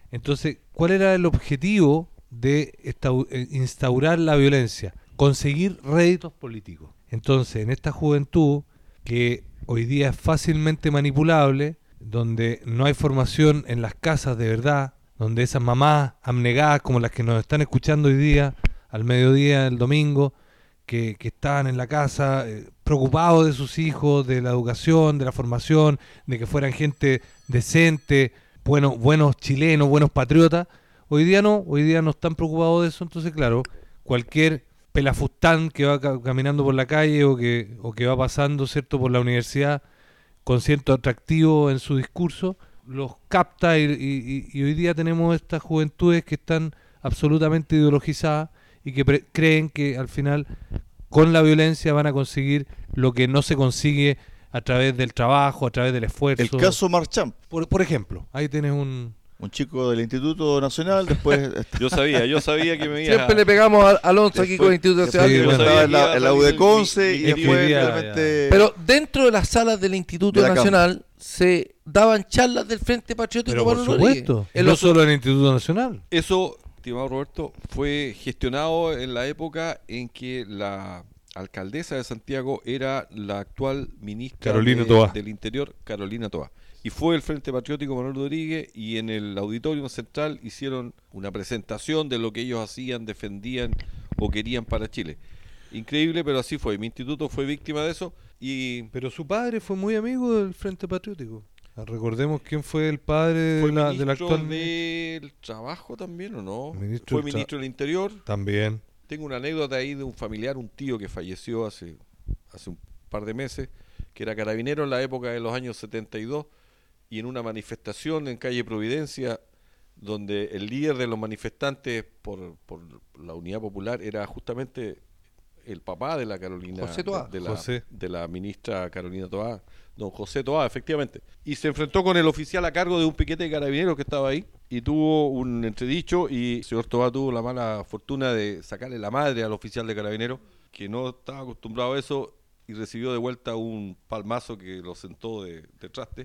Entonces, ¿cuál era el objetivo de instaurar la violencia? Conseguir réditos políticos. Entonces, en esta juventud que hoy día es fácilmente manipulable, donde no hay formación en las casas de verdad, donde esas mamás abnegadas como las que nos están escuchando hoy día, al mediodía del domingo, que estaban en la casa preocupados de sus hijos, de la educación, de la formación, de que fueran gente decente, buenos chilenos, buenos patriotas, hoy día no están preocupados de eso. Entonces, claro, cualquier pelafustán que va caminando por la calle o que va pasando, ¿cierto?, por la universidad con cierto atractivo en su discurso, los capta y hoy día tenemos estas juventudes que están absolutamente ideologizadas y que creen que al final con la violencia van a conseguir lo que no se consigue a través del trabajo, a través del esfuerzo. El caso Marchand. Por ejemplo, ahí tienes un chico del Instituto Nacional, después... Yo sabía que me iba Siempre le pegamos a Alonso aquí con el Instituto Nacional. Sí, bueno, estaba en la UDECONCE y y después ya. realmente... Pero dentro de las salas del Instituto De la Nacional se daban charlas del Frente Patriótico Pero por Manuel Rodríguez. supuesto, En no los- solo en el Instituto Nacional. Eso, estimado Roberto, fue gestionado en la época en que la alcaldesa de Santiago era la actual ministra Carolina Toá. del Interior, Carolina Toá. Y fue el Frente Patriótico Manuel Rodríguez y en el Auditorio Central hicieron una presentación de lo que ellos hacían, defendían o querían para Chile. Increíble, pero así fue. Mi instituto fue víctima de eso y Pero su padre fue muy amigo del Frente Patriótico. Recordemos quién fue el padre fue de la ministro actual... del Trabajo también, ¿o no? Ministro Fue del ministro del Interior. También. Tengo una anécdota ahí de un familiar, un tío que falleció hace un par de meses, que era carabinero en la época de los años 72, y en una manifestación en calle Providencia, donde el líder de los manifestantes por la Unidad Popular era justamente el papá de la Carolina, José Toá. de la ministra Carolina Toá, don José Toá, efectivamente. Y se enfrentó con el oficial a cargo de un piquete de carabineros que estaba ahí, y tuvo un entredicho, y el señor Toá tuvo la mala fortuna de sacarle la madre al oficial de carabineros, que no estaba acostumbrado a eso, y recibió de vuelta un palmazo que lo sentó de traste.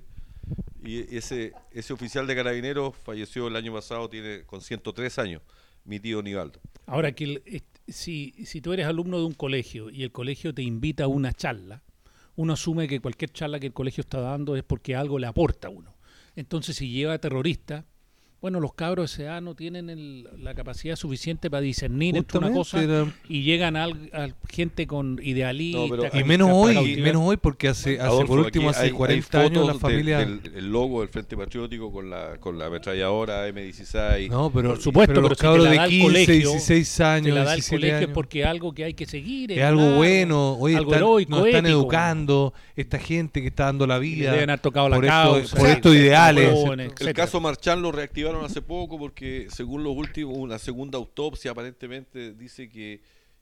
Y ese oficial de carabineros falleció el año pasado, tiene con 103 años, mi tío Nivaldo. Ahora, si tú eres alumno de un colegio y el colegio te invita a una charla, uno asume que cualquier charla que el colegio está dando es porque algo le aporta a uno. Entonces, si lleva terrorista, bueno, los cabros de esa edad no tienen la capacidad suficiente para discernir entre una cosa y llegan a gente con idealistas. No, pero Y menos hoy porque hace Adolfo, por último aquí hace hay 40 años la fotos familia... el logo del Frente Patriótico con la ametralladora M16. No, pero Por supuesto, los pero si te cabros la de da el 15, colegio, 16 te años, la da el 17 colegio años. es porque es algo que hay que seguir. Es algo bueno, hoy algo heroico, nos están ético. educando, esta gente que está dando la Y le vida deben haber tocado la por causa, por estos ideales. jóvenes, El etcétera. caso Marchand lo reactivaron hace poco porque, según los últimos, una segunda autopsia aparentemente dice que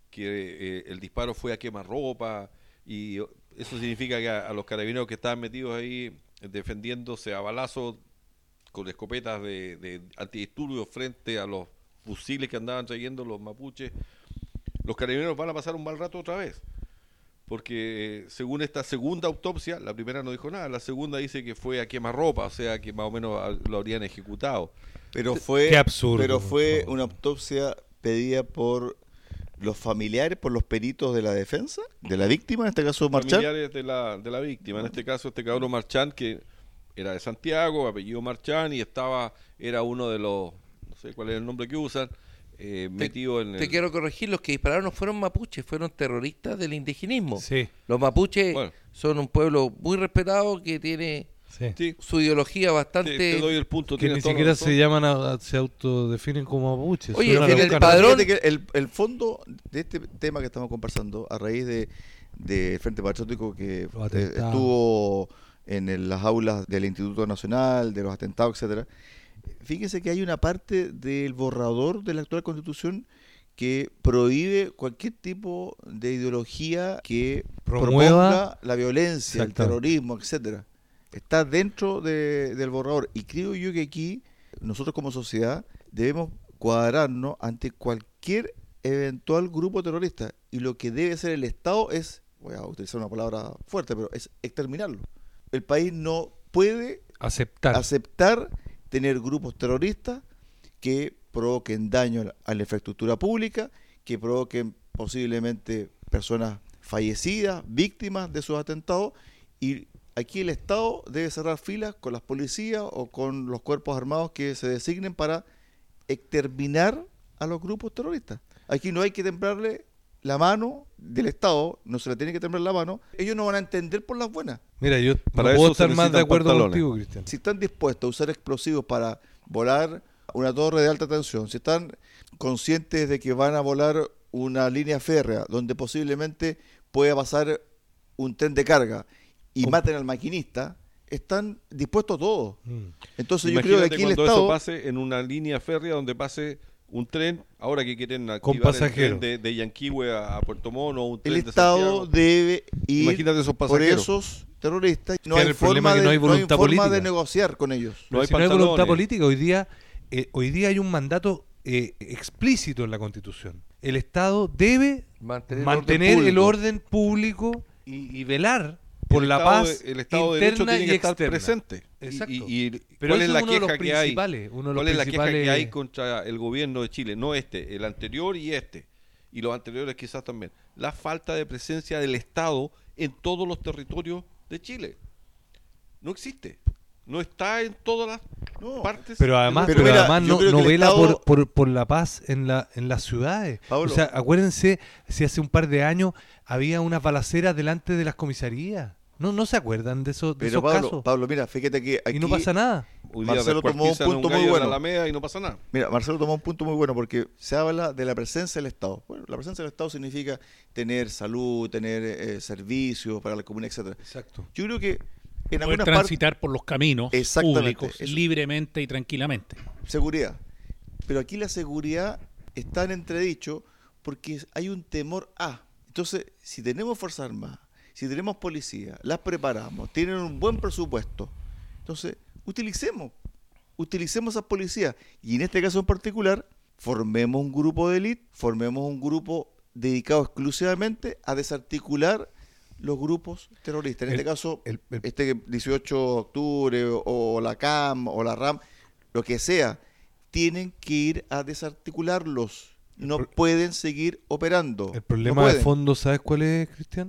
el disparo fue a quemarropa, y eso significa que a los carabineros que estaban metidos ahí defendiéndose a balazos con escopetas de antidisturbios frente a los fusiles que andaban trayendo los mapuches, los carabineros van a pasar un mal rato otra vez. Porque según esta segunda autopsia, la primera no dijo nada, la segunda dice que fue a quemarropa, o sea que más o menos lo habrían ejecutado. Pero fue, Qué absurdo, pero por fue favor. una autopsia pedida por los familiares, por los peritos de la defensa, de la víctima, en este caso Marchand. Familiares de la víctima, en este caso este cabrón Marchand, que era de Santiago, apellido Marchand, y era uno de los, no sé cuál es el nombre que usan, metido en Te quiero corregir, los que dispararon no fueron mapuches, fueron terroristas del indigenismo. Sí, Los mapuches Bueno. son un pueblo muy respetado que tiene sí. Sí, su ideología bastante... te doy el punto. Que ni tienes toda la siquiera razón. se llaman, se autodefinen como mapuches. Oye, son en el araucanos. padrón- Fíjate que el fondo de este tema que estamos conversando, a raíz del Frente Patriótico que Los atentados. estuvo en las aulas del Instituto Nacional, de los atentados, etcétera. Fíjese que hay una parte del borrador de la actual Constitución que prohíbe cualquier tipo de ideología que Promueva proponga la violencia, el Exactamente. terrorismo, etcétera. Está dentro del borrador, y creo yo que aquí nosotros como sociedad debemos cuadrarnos ante cualquier eventual grupo terrorista, y lo que debe hacer el Estado es, voy a utilizar una palabra fuerte, pero es exterminarlo. El país no puede aceptar. aceptar tener grupos terroristas que provoquen daño a la infraestructura pública, que provoquen posiblemente personas fallecidas, víctimas de esos atentados, y aquí el Estado debe cerrar filas con las policías o con los cuerpos armados que se designen para exterminar a los grupos terroristas. Aquí no hay que temblarle la mano del Estado, no se le tiene que temblar la mano, ellos no van a entender por las buenas. Mira, yo Para no eso puedo se estar más de necesitan acuerdo pantalones. contigo, Cristian. Si están dispuestos a usar explosivos para volar una torre de alta tensión, si están conscientes de que van a volar una línea férrea donde posiblemente pueda pasar un tren de carga y maten al maquinista, están dispuestos a todo. Entonces yo creo que Imagínate aquí el cuando Estado... eso pase en una línea férrea donde pase un tren, ahora que quieren Con activar el pasajeros. tren de Yanquihue a Puerto Montt o un tren El de Estado Santiago. debe ir Imagínate esos por pasajeros. esos terroristas. No Que hay el problema forma es que no hay voluntad forma de política. negociar con ellos. No hay Si no hay voluntad pantalones. política, hoy día hay un mandato explícito en la Constitución. El Estado debe mantener el orden público y velar por El la Estado paz el Estado de Derecho interna tiene y que estar externa. presente. Exacto. ¿Cuál Pero ese es la uno de los queja que hay? principales, uno de los ¿Cuál es la queja que principales- hay contra el gobierno de Chile? No el anterior y y los anteriores quizás también. La falta de presencia del Estado en todos los territorios de Chile. No existe. No está en todas las partes. Pero además, Pero mira, yo no, creo que no el vela Estado- por la paz en las ciudades. Pablo. O sea, acuérdense si hace un par de años había unas balaceras delante de las comisarías. No se acuerdan de esos Pero casos. Pablo, mira, fíjate que aquí Y no pasa nada. Hoy día Marcelo tomó un descuartizan punto muy gallo en bueno. la Alameda y no pasa nada. Mira, Marcelo tomó un punto muy bueno porque se habla de la presencia del Estado. Bueno, la presencia del Estado significa tener salud, tener servicios para la comunidad, etcétera. Exacto. Yo creo que en Poder algunas partes transitar por los caminos Exactamente, públicos eso. libremente y tranquilamente. seguridad. Pero aquí la seguridad está en entredicho porque hay un temor a. Entonces, si tenemos Fuerzas Armadas, si tenemos policía, las preparamos, tienen un buen presupuesto, entonces utilicemos esas policías. Y en este caso en particular, formemos un grupo de élite, formemos un grupo dedicado exclusivamente a desarticular los grupos terroristas. En este caso, este 18 de octubre o la CAM o la RAM, lo que sea, tienen que ir a desarticularlos. No pueden seguir operando. El No problema de pueden. fondo, ¿sabes cuál es, Cristian?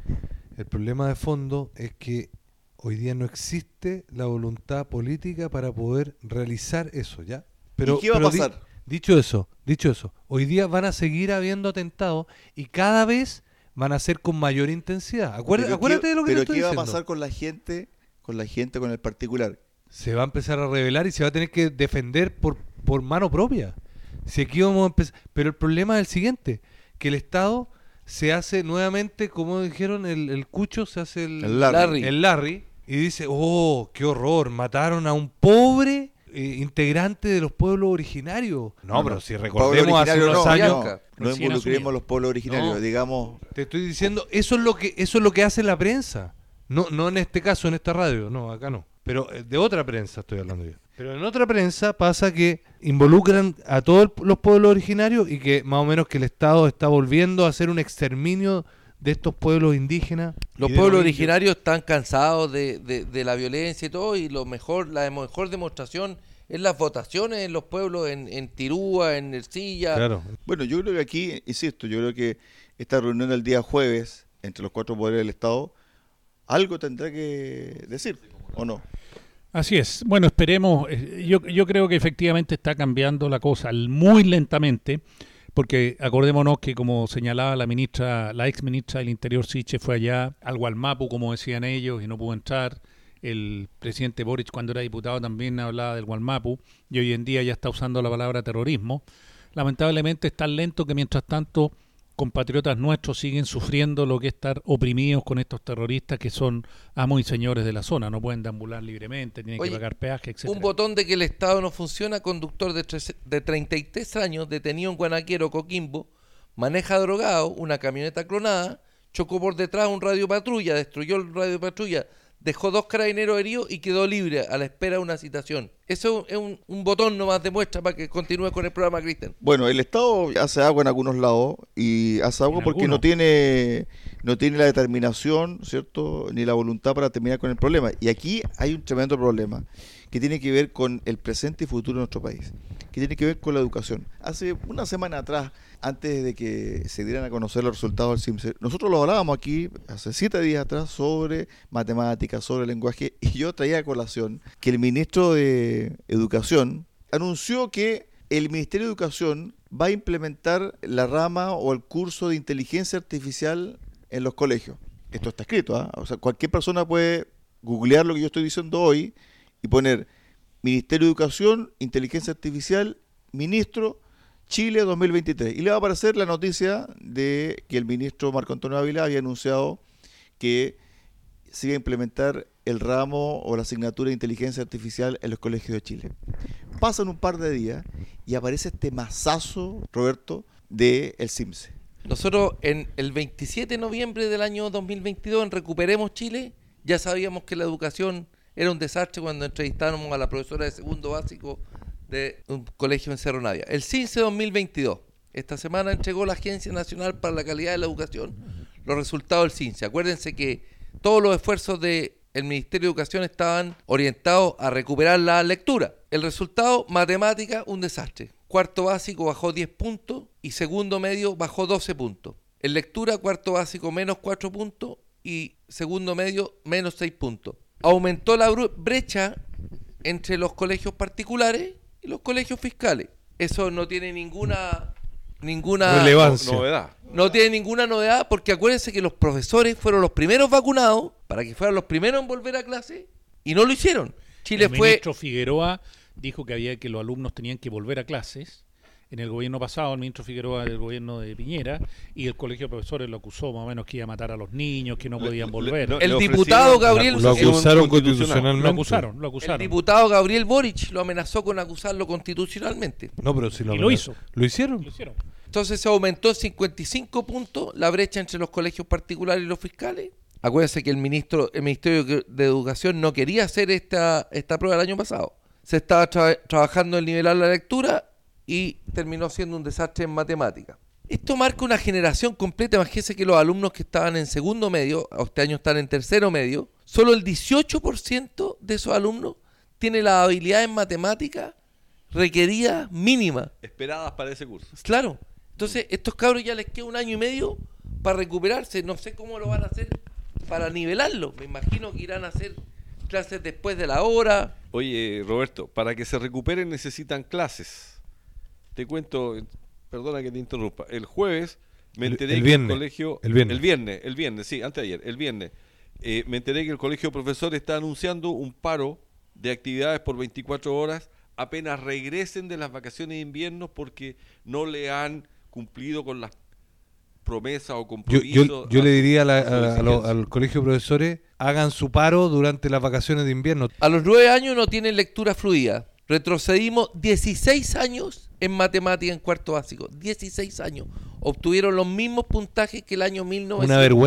El problema de fondo es que hoy día no existe la voluntad política para poder realizar eso, ¿ya? ¿Y qué va a pasar? Dicho eso, hoy día van a seguir habiendo atentados y cada vez van a ser con mayor intensidad. Acuérdate de lo que te Pero estoy ¿qué va a diciendo. pasar con la gente, con el particular? Se va a empezar a rebelar y se va a tener que defender por mano propia. Si aquí vamos a empezar. Pero el problema es el siguiente, que el Estado se hace nuevamente, como dijeron, el cucho, se hace El Larry. el Larry, y dice, oh, qué horror, mataron a un pobre integrante de los pueblos originarios. No, pero si recordemos hace unos años... No Recién involucremos asumido. a los pueblos originarios, No. digamos. Te estoy diciendo, eso es lo que hace la prensa. No en este caso, en esta radio, no, acá no. Pero de otra prensa estoy hablando yo. Pero en otra prensa pasa que involucran a todos los pueblos originarios y que más o menos que el Estado está volviendo a hacer un exterminio de estos pueblos indígenas. Los y de pueblos los indios. originarios están cansados de la violencia y todo, y la mejor demostración es las votaciones en los pueblos, en Tirúa, en Ercilla. Claro. Bueno, yo creo que aquí, insisto, yo creo que esta reunión del día jueves entre los 4 poderes del Estado algo tendrá que decir, ¿o no? Así es. Bueno, esperemos. Yo creo que efectivamente está cambiando la cosa muy lentamente, porque acordémonos que, como señalaba la ex ministra del Interior, Siche, fue allá al Gualmapu, como decían ellos, y no pudo entrar. El presidente Boric, cuando era diputado, también hablaba del Gualmapu, y hoy en día ya está usando la palabra terrorismo. Lamentablemente es tan lento que, mientras tanto, compatriotas nuestros siguen sufriendo lo que es estar oprimidos con estos terroristas que son amos y señores de la zona, no pueden deambular libremente, tienen Oye, que pagar peaje, etcétera. Un botón de que el Estado no funciona. Conductor de 33 años, detenido en Guanaquero, Coquimbo, maneja drogado una camioneta clonada, chocó por detrás un radiopatrulla, destruyó el radiopatrulla, dejó 2 carabineros heridos y quedó libre a la espera de una citación. Eso es un botón nomás de muestra para que continúe con el programa, Cristian. Bueno, el Estado hace agua en algunos lados y hace agua En porque algunos. no tiene la determinación, ¿cierto? Ni la voluntad para terminar con el problema. Y aquí hay un tremendo problema, que tiene que ver con el presente y futuro de nuestro país, que tiene que ver con la educación. Hace una semana atrás, antes de que se dieran a conocer los resultados del CIMSE, nosotros lo hablábamos aquí hace 7 días atrás sobre matemáticas, sobre lenguaje, y yo traía a colación que el ministro de Educación anunció que el Ministerio de Educación va a implementar la rama o el curso de inteligencia artificial en los colegios. Esto está escrito, ¿ah? O sea, cualquier persona puede googlear lo que yo estoy diciendo hoy y poner Ministerio de Educación, Inteligencia Artificial, Ministro, Chile 2023. Y le va a aparecer la noticia de que el ministro Marco Antonio Ávila había anunciado que se iba a implementar el ramo o la asignatura de Inteligencia Artificial en los colegios de Chile. Pasan un par de días y aparece este mazazo, Roberto, del CIMSE. Nosotros en el 27 de noviembre del año 2022 en Recuperemos Chile ya sabíamos que la educación era un desastre cuando entrevistábamos a la profesora de segundo básico de un colegio en Cerro Navia. El CIMSE 2022, esta semana entregó la Agencia Nacional para la Calidad de la Educación los resultados del CIMSE. Acuérdense que todos los esfuerzos del Ministerio de Educación estaban orientados a recuperar la lectura. El resultado, matemática, un desastre. Cuarto básico bajó 10 puntos y segundo medio bajó 12 puntos. En lectura, cuarto básico menos 4 puntos y segundo medio menos 6 puntos. Aumentó la brecha entre los colegios particulares y los colegios fiscales. Eso no tiene ninguna relevancia. Novedad. No tiene ninguna novedad porque acuérdense que los profesores fueron los primeros vacunados para que fueran los primeros en volver a clase y no lo hicieron. El ministro Figueroa dijo que los alumnos tenían que volver a clases. En el gobierno pasado, el ministro Figueroa del gobierno de Piñera, y el colegio de profesores lo acusó más o menos que iba a matar a los niños, que no podían volver. El diputado Gabriel... Lo acusaron constitucionalmente. Lo acusaron. El diputado Gabriel Boric lo amenazó con acusarlo constitucionalmente. No, pero si lo hizo. ¿Lo hicieron? Entonces se aumentó en 55 puntos la brecha entre los colegios particulares y los fiscales. Acuérdense que el Ministerio de Educación no quería hacer esta prueba el año pasado. Se estaba trabajando en nivelar la lectura y terminó siendo un desastre en matemáticas. Esto marca una generación completa. Imagínense que los alumnos que estaban en segundo medio, este año están en tercero medio, solo el 18% de esos alumnos tiene la habilidad en matemáticas requeridas mínimas. Esperadas para ese curso. Claro. Entonces, estos cabros ya les queda 1 año y medio para recuperarse. No sé cómo lo van a hacer para nivelarlo. Me imagino que irán a hacer clases después de la hora. Oye, Roberto, para que se recuperen necesitan clases. Te cuento, perdona que te interrumpa. El jueves me enteré que el colegio... El viernes, sí, antes de ayer, el viernes. Me enteré que el colegio de profesores está anunciando un paro de actividades por 24 horas apenas regresen de las vacaciones de invierno porque no le han cumplido con las promesas o compromisos. Yo le diría al colegio de profesores, hagan su paro durante las vacaciones de invierno. A los 9 años no tienen lectura fluida. Retrocedimos 16 años en matemática en cuarto básico. 16 años. Obtuvieron los mismos puntajes que el año 1999.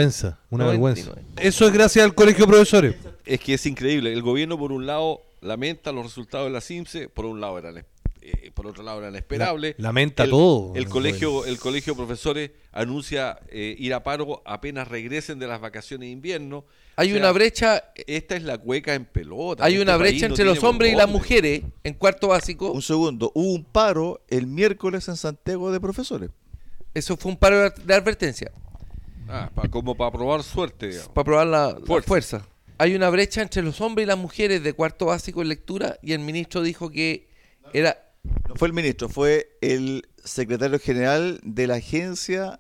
Una vergüenza. Eso es gracias al colegio de profesores. Es que es increíble. El gobierno, por un lado, lamenta los resultados de la CIMSE, por otro lado eran esperables. Lamenta todo. El colegio de profesores anuncia ir a paro apenas regresen de las vacaciones de invierno. Hay una brecha. Esta es la cueca en pelota. Hay una brecha entre los hombres y las mujeres en cuarto básico. Un segundo, hubo un paro el miércoles en Santiago de profesores. Eso fue un paro de advertencia. Como para probar suerte, digamos. Para probar la fuerza. Hay una brecha entre los hombres y las mujeres de cuarto básico en lectura y el ministro dijo que era... No fue el ministro, fue el secretario general de la Agencia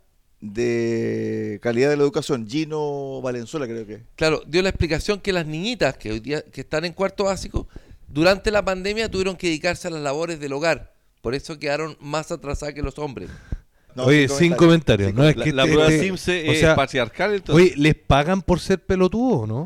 de Calidad de la Educación, Gino Valenzuela, creo que. Claro, dio la explicación que las niñitas que hoy día que están en cuarto básico, durante la pandemia tuvieron que dedicarse a las labores del hogar. Por eso quedaron más atrasadas que los hombres. No, oye, sin comentarios. No, es que la prueba CIMSE es patriarcal. Entonces. Oye, ¿les pagan por ser pelotudos, no?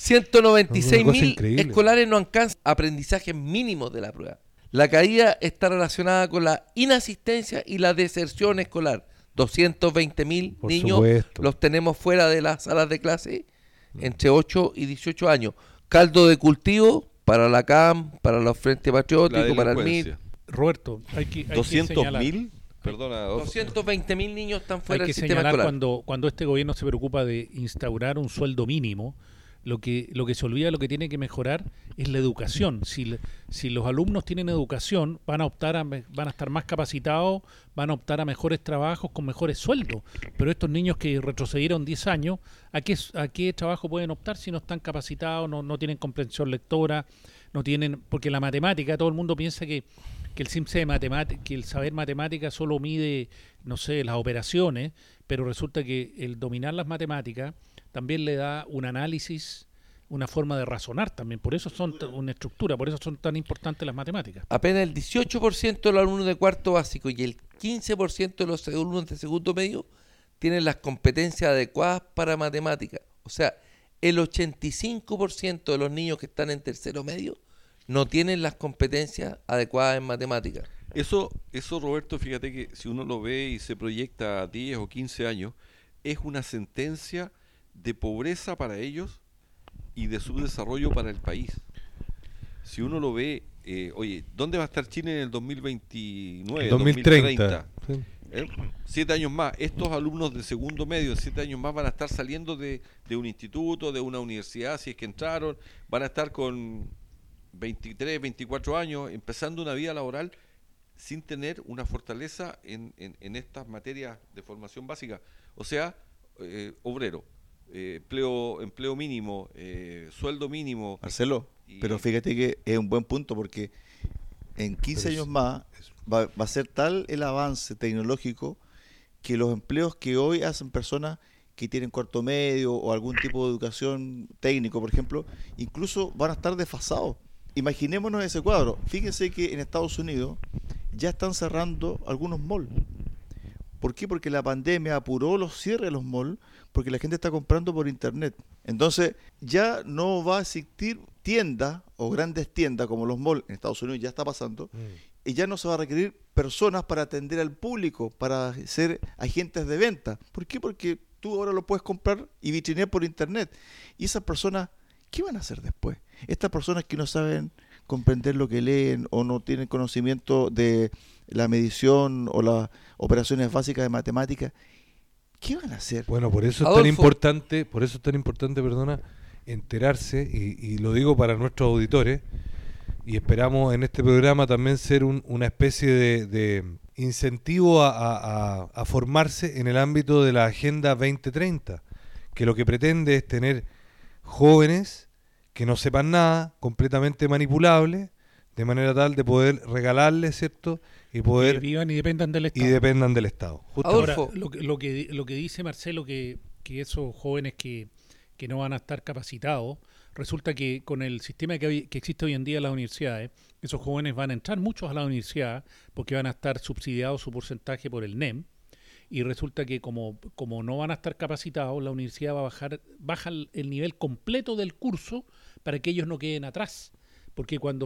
196.000 escolares no alcanzan aprendizajes mínimos de la prueba. La caída está relacionada con la inasistencia y la deserción escolar. 220.000 niños los tenemos fuera de las salas de clase entre 8 y 18 años. Caldo de cultivo para la CAM, para los Frentes Patrióticos, para el MIR. Roberto, hay que 200.000, perdona. 220.000 niños están fuera del sistema escolar. Cuando este gobierno se preocupa de instaurar un sueldo mínimo, Lo que se olvida, lo que tiene que mejorar es la educación. Si los alumnos tienen educación, van a estar más capacitados, van a optar a mejores trabajos con mejores sueldos. Pero estos niños que retrocedieron 10 años, ¿a qué trabajo pueden optar si no están capacitados, no tienen comprensión lectora, no tienen, porque la matemática, todo el mundo piensa que el simple de matemática, que el saber matemática solo mide, no sé, las operaciones, pero resulta que el dominar las matemáticas también le da un análisis, una forma de razonar también. Por eso son una estructura, por eso son tan importantes las matemáticas. Apenas el 18% de los alumnos de cuarto básico y el 15% de los alumnos de segundo medio tienen las competencias adecuadas para matemáticas. O sea, el 85% de los niños que están en tercero medio no tienen las competencias adecuadas en matemáticas. Eso, Roberto, fíjate que si uno lo ve y se proyecta a 10 o 15 años, es una sentencia de pobreza para ellos y de subdesarrollo para el país. Si uno lo ve, oye, ¿dónde va a estar Chile en el 2029, 2030? 7 años más. Estos alumnos de segundo medio en 7 años más van a estar saliendo de un instituto, de una universidad, si es que entraron, van a estar con 23, 24 años, empezando una vida laboral sin tener una fortaleza en estas materias de formación básica. O sea, obrero, empleo mínimo, sueldo mínimo. Marcelo, pero fíjate que es un buen punto, porque en 15 años más va a ser tal el avance tecnológico que los empleos que hoy hacen personas que tienen cuarto medio o algún tipo de educación técnico, por ejemplo, incluso van a estar desfasados. Imaginémonos ese cuadro. Fíjense que en Estados Unidos ya están cerrando algunos malls. ¿Por qué? Porque la pandemia apuró los cierres de los malls, porque la gente está comprando por internet. Entonces ya no va a existir tiendas o grandes tiendas como los malls, en Estados Unidos ya está pasando, y ya no se va a requerir personas para atender al público, para ser agentes de venta. ¿Por qué? Porque tú ahora lo puedes comprar y vitrinear por internet. Y esas personas, ¿qué van a hacer después? Estas personas que no saben comprender lo que leen o no tienen conocimiento de la medición o las operaciones básicas de matemáticas, ¿qué van a hacer? Bueno, por eso Adolfo, es tan importante, enterarse, y lo digo para nuestros auditores, y esperamos en este programa también ser una especie de incentivo a formarse en el ámbito de la Agenda 2030, que lo que pretende es tener jóvenes que no sepan nada, completamente manipulables, de manera tal de poder regalarles, ¿cierto? Y poder... Que vivan y dependan del Estado. Y dependan del Estado. Adolfo. Ahora, lo que dice Marcelo, que esos jóvenes que no van a estar capacitados, resulta que con el sistema que existe hoy en día en las universidades, esos jóvenes van a entrar muchos a la universidad porque van a estar subsidiados su porcentaje por el NEM, y resulta que como no van a estar capacitados, la universidad baja el nivel completo del curso para que ellos no queden atrás. Porque cuando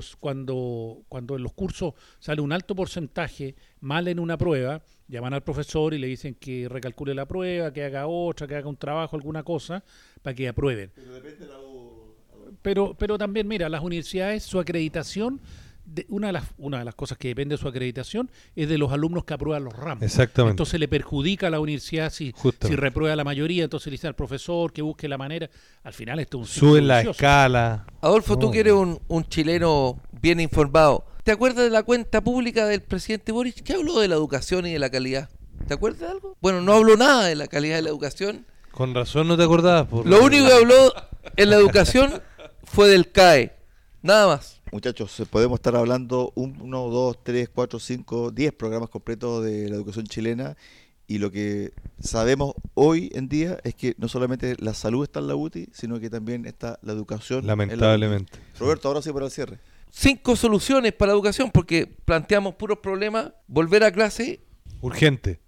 en los cursos sale un alto porcentaje mal en una prueba, llaman al profesor y le dicen que recalcule la prueba, que haga otra, que haga un trabajo, alguna cosa, para que aprueben. Pero depende de pero también, mira, las universidades, su acreditación, una de las cosas que depende de su acreditación es de los alumnos que aprueban los ramos. Exactamente. Entonces le perjudica a la universidad si reprueba la mayoría, entonces le dice al profesor que busque la manera. Al final esto es un ciclo Suben la vicioso. escala. Adolfo, tú que eres un chileno bien informado, ¿te acuerdas de la cuenta pública del presidente Boric? ¿Qué habló de la educación y de la calidad? ¿Te acuerdas de algo? Bueno, no habló nada de la calidad de la educación. Con razón no te acordabas. Lo único que habló en la educación fue del CAE, nada más. Muchachos, podemos estar hablando 1, 2, 3, 4, 5, 10 programas completos de la educación chilena, y lo que sabemos hoy en día es que no solamente la salud está en la UTI, sino que también está la educación. Lamentablemente. En la UTI. Roberto, ahora sí para el cierre. 5 soluciones para la educación, porque planteamos puros problemas. Volver a clase Urgente.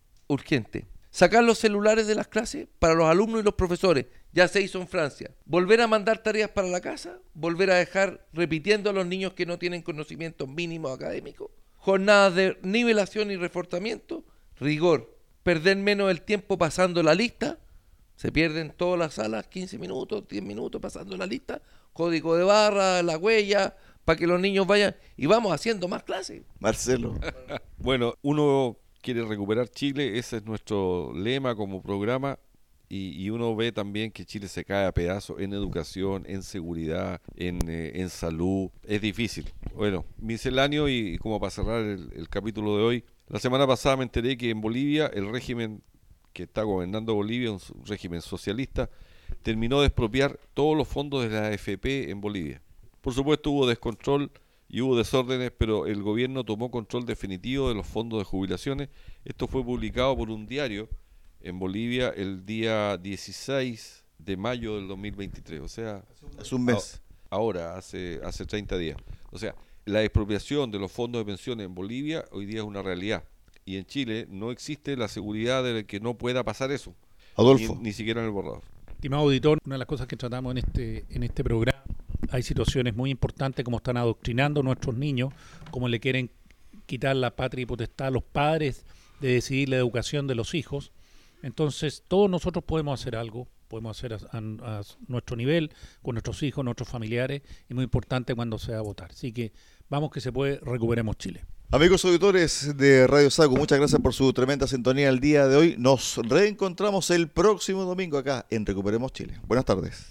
Sacar los celulares de las clases para los alumnos y los profesores. Ya se hizo en Francia. Volver a mandar tareas para la casa. Volver a dejar repitiendo a los niños que no tienen conocimientos mínimos académicos. Jornadas de nivelación y reforzamiento. Rigor. Perder menos el tiempo pasando la lista. Se pierden todas las salas, 15 minutos, 10 minutos pasando la lista. Código de barra, la huella, para que los niños vayan. Y vamos haciendo más clases. Marcelo. Bueno, uno quiere recuperar Chile, ese es nuestro lema como programa, y uno ve también que Chile se cae a pedazos en educación, en seguridad, en salud. Es difícil. Bueno, misceláneo y como para cerrar el capítulo de hoy, la semana pasada me enteré que en Bolivia el régimen que está gobernando Bolivia, un régimen socialista, terminó de expropiar todos los fondos de la AFP en Bolivia. Por supuesto hubo descontrol y hubo desórdenes, pero el gobierno tomó control definitivo de los fondos de jubilaciones. Esto fue publicado por un diario en Bolivia el día 16 de mayo del 2023, o sea, hace un mes. Ahora, hace 30 días. O sea, la expropiación de los fondos de pensiones en Bolivia hoy día es una realidad. Y en Chile no existe la seguridad de que no pueda pasar eso. Adolfo. Ni siquiera en el borrador. Estimado auditor, una de las cosas que tratamos en este programa, hay situaciones muy importantes como están adoctrinando a nuestros niños, como le quieren quitar la patria y potestad a los padres de decidir la educación de los hijos. Entonces, todos nosotros podemos hacer algo, podemos hacer a nuestro nivel, con nuestros hijos, nuestros familiares, y muy importante cuando se va a votar. Así que vamos que se puede, recuperemos Chile. Amigos auditores de Radio Sago, muchas gracias por su tremenda sintonía el día de hoy. Nos reencontramos el próximo domingo acá en Recuperemos Chile. Buenas tardes.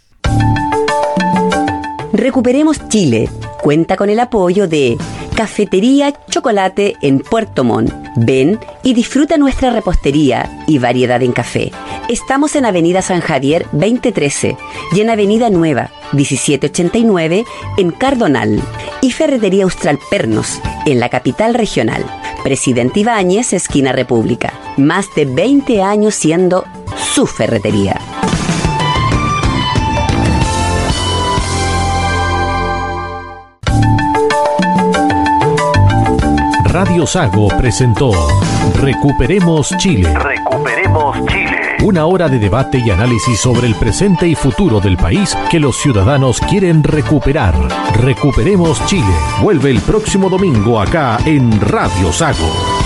Recuperemos Chile cuenta con el apoyo de Cafetería Chocolate en Puerto Montt. Ven y disfruta nuestra repostería y variedad en café. Estamos en Avenida San Javier 2013 y en Avenida Nueva 1789 en Cardonal. Y Ferretería Austral Pernos en la capital regional. Presidente Ibáñez, esquina República. Más de 20 años siendo su ferretería. Radio Sago presentó Recuperemos Chile. Recuperemos Chile. Una hora de debate y análisis sobre el presente y futuro del país que los ciudadanos quieren recuperar. Recuperemos Chile. Vuelve el próximo domingo acá en Radio Sago.